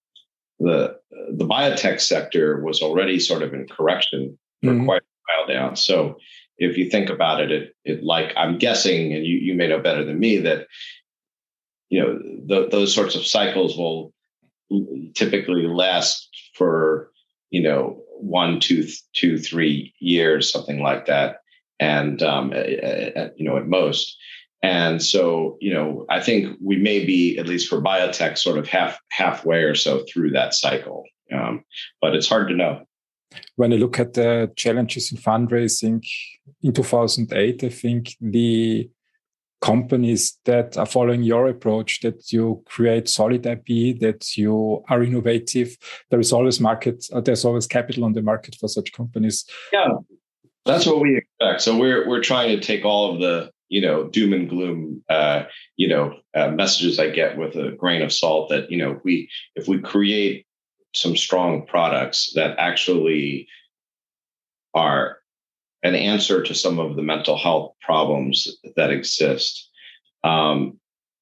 biotech sector was already sort of in correction for quite a while now. So if you think about it, like I'm guessing, and you may know better than me, that those sorts of cycles will typically last for 1, 2, 3 years, something like that, and at most. And so I think we may be, at least for biotech, sort of halfway or so through that cycle, but it's hard to know. When I look at the challenges in fundraising in 2008, I think the companies that are following your approach, that you create solid IP, that you are innovative, there's always capital on the market for such companies. Yeah, that's what we expect. So we're trying to take all of the doom and gloom messages I get with a grain of salt. That if we create some strong products that actually are an answer to some of the mental health problems that exist, and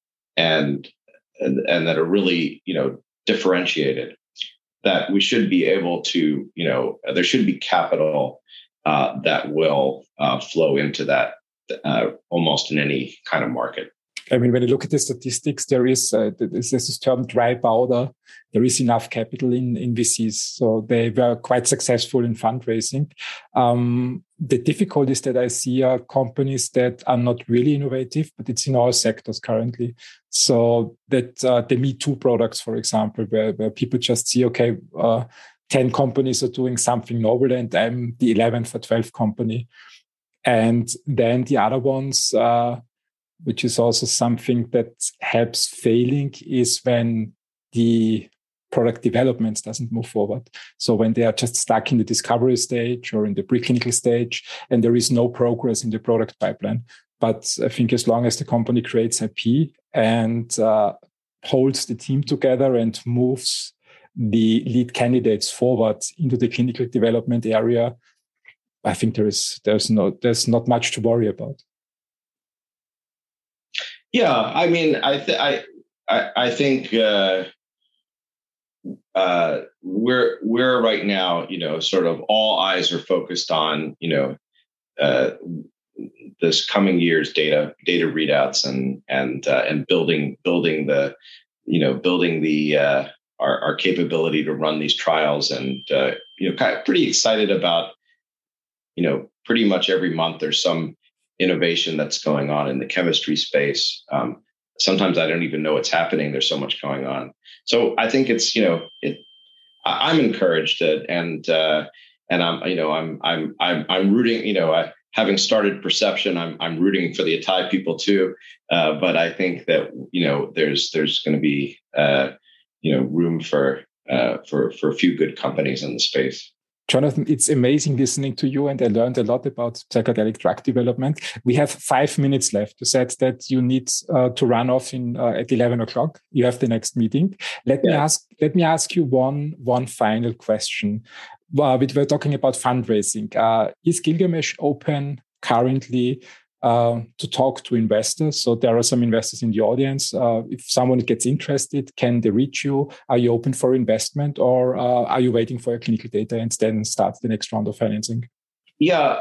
that are really differentiated, that we should be able to there should be capital that will flow into that almost in any kind of market. I mean, when you look at the statistics, there is this term dry powder. There is enough capital in VCs. So they were quite successful in fundraising. The difficulties that I see are companies that are not really innovative, but it's in all sectors currently. So that the Me Too products, for example, where people just see, 10 companies are doing something novel and I'm the 11th or 12th company. And then the other ones, which is also something that helps failing, is when the product development doesn't move forward. So when they are just stuck in the discovery stage or in the preclinical stage, and there is no progress in the product pipeline. But I think as long as the company creates IP and holds the team together and moves the lead candidates forward into the clinical development area, I think there's not much to worry about. Yeah, I mean, I think we're right now, sort of all eyes are focused on, this coming year's data readouts and building our capability to run these trials, and kind of pretty excited about, pretty much every month there's some innovation that's going on in the chemistry space. Sometimes I don't even know what's happening. There's so much going on. So I think it's, I'm encouraged, and I'm rooting, having started Perception, I'm rooting for the Atai people too. But I think that, there's going to be, room for a few good companies in the space. Jonathan, it's amazing listening to you, and I learned a lot about psychedelic drug development. We have 5 minutes left. You said that you need to run off at 11 o'clock. You have the next meeting. Let me ask you one final question. We're talking about fundraising. Is Gilgamesh open currently to talk to investors? So there are some investors in the audience. If someone gets interested, can they reach you? Are you open for investment, or are you waiting for your clinical data and then start the next round of financing? Yeah,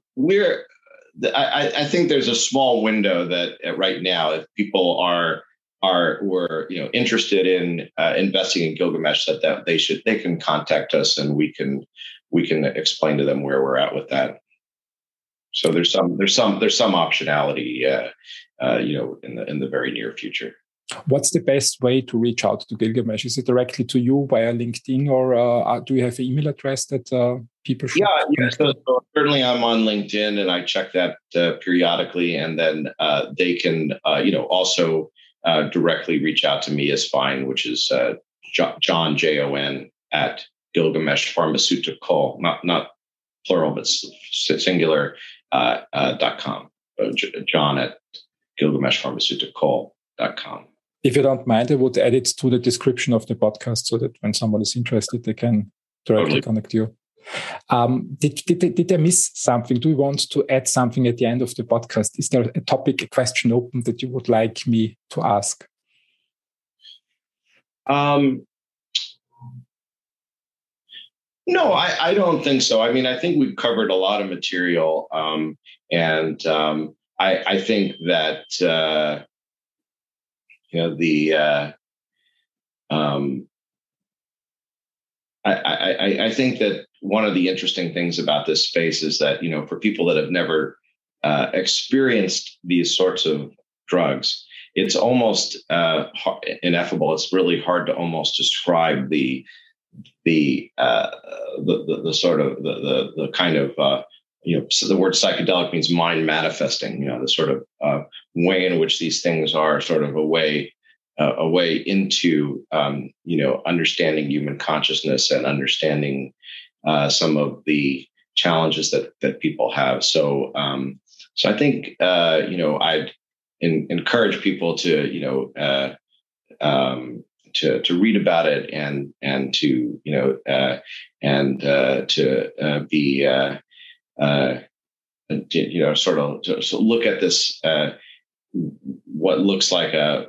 I think there's a small window that right now, if people were interested in investing in Gilgamesh, that they can contact us, and we can explain to them where we're at with that. So there's some optionality, in the very near future. What's the best way to reach out to Gilgamesh? Is it directly to you via LinkedIn, or do you have an email address that people should? Yeah. So certainly I'm on LinkedIn, and I check that periodically, and then they can, also directly reach out to me is fine, which is John, Jon, at Gilgamesh Pharmaceutical, not plural, but singular, .com. John at GilgameshPharmaceutical.com. If you don't mind, I would add it to the description of the podcast so that when someone is interested, they can directly connect you. Did I miss something? Do you want to add something at the end of the podcast? Is there a topic, a question open that you would like me to ask? No, I don't think so. I mean, I think we've covered a lot of material, and I think that I think that one of the interesting things about this space is that, for people that have never experienced these sorts of drugs, it's almost ineffable. It's really hard to almost describe the sort of the kind of so the word psychedelic means mind manifesting. The sort of way in which these things are sort of a way into understanding human consciousness and understanding some of the challenges that people have. So I think I'd encourage people to to read about it and to be sort of to look at this what looks like a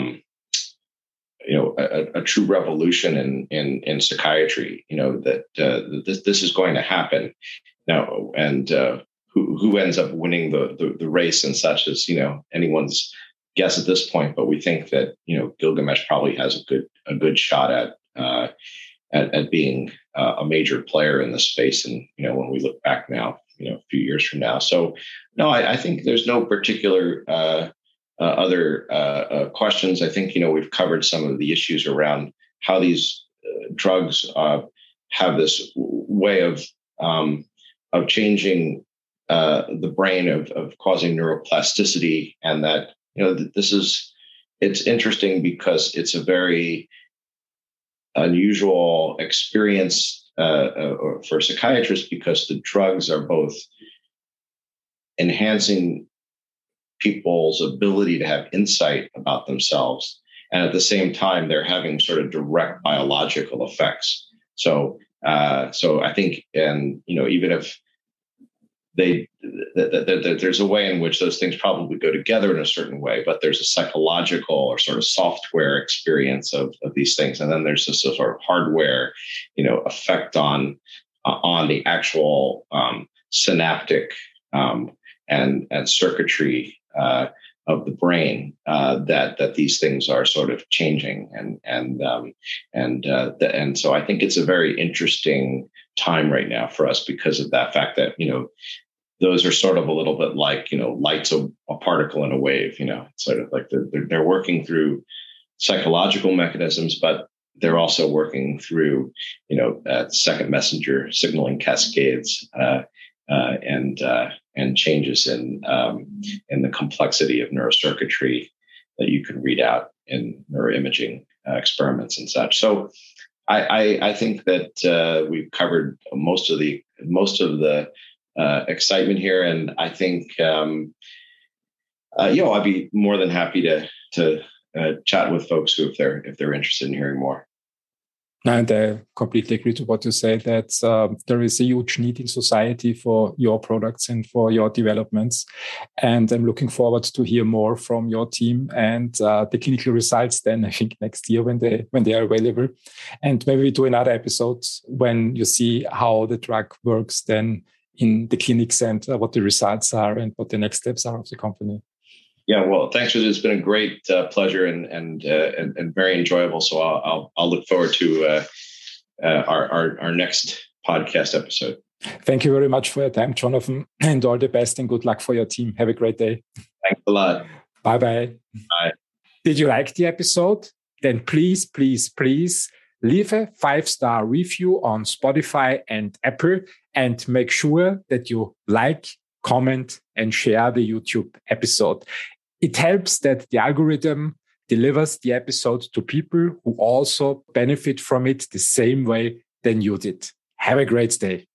true revolution in psychiatry. That this is going to happen now, and who ends up winning the race and such as anyone's guess at this point. But we think that Gilgamesh probably has a good shot at being a major player in this space. And when we look back now, a few years from now. So no, I think there's no particular other questions. I think we've covered some of the issues around how these drugs have this way of changing the brain, of causing neuroplasticity, and that it's interesting because it's a very unusual experience for psychiatrists, because the drugs are both enhancing people's ability to have insight about themselves, and at the same time they're having sort of direct biological effects. So I think, and even if there's a way in which those things probably go together in a certain way, but there's a psychological or sort of software experience of these things. And then there's this sort of hardware, effect on the actual synaptic and circuitry of the brain that these things are sort of changing, and so I think it's a very interesting time right now for us because of that fact that those are sort of a little bit like light's a particle in a wave. It's sort of like they're working through psychological mechanisms, but they're also working through second messenger signaling cascades and changes in the complexity of neurocircuitry that you can read out in neuroimaging experiments and such. So I think that we've covered most of the excitement here, and I think I'd be more than happy to chat with folks if they're interested in hearing more. And I completely agree to what you said, that there is a huge need in society for your products and for your developments. And I'm looking forward to hear more from your team and the clinical results then, I think, next year when they are available. And maybe we do another episode when you see how the drug works then in the clinics and what the results are and what the next steps are of the company. Yeah, well, thanks for this. It's been a great pleasure and very enjoyable. So I'll look forward to our next podcast episode. Thank you very much for your time, Jonathan, and all the best and good luck for your team. Have a great day. Thanks a lot. Bye-bye. Bye. Did you like the episode? Then please leave a 5-star review on Spotify and Apple, and make sure that you like, comment, and share the YouTube episode. It helps that the algorithm delivers the episode to people who also benefit from it the same way than you did. Have a great day.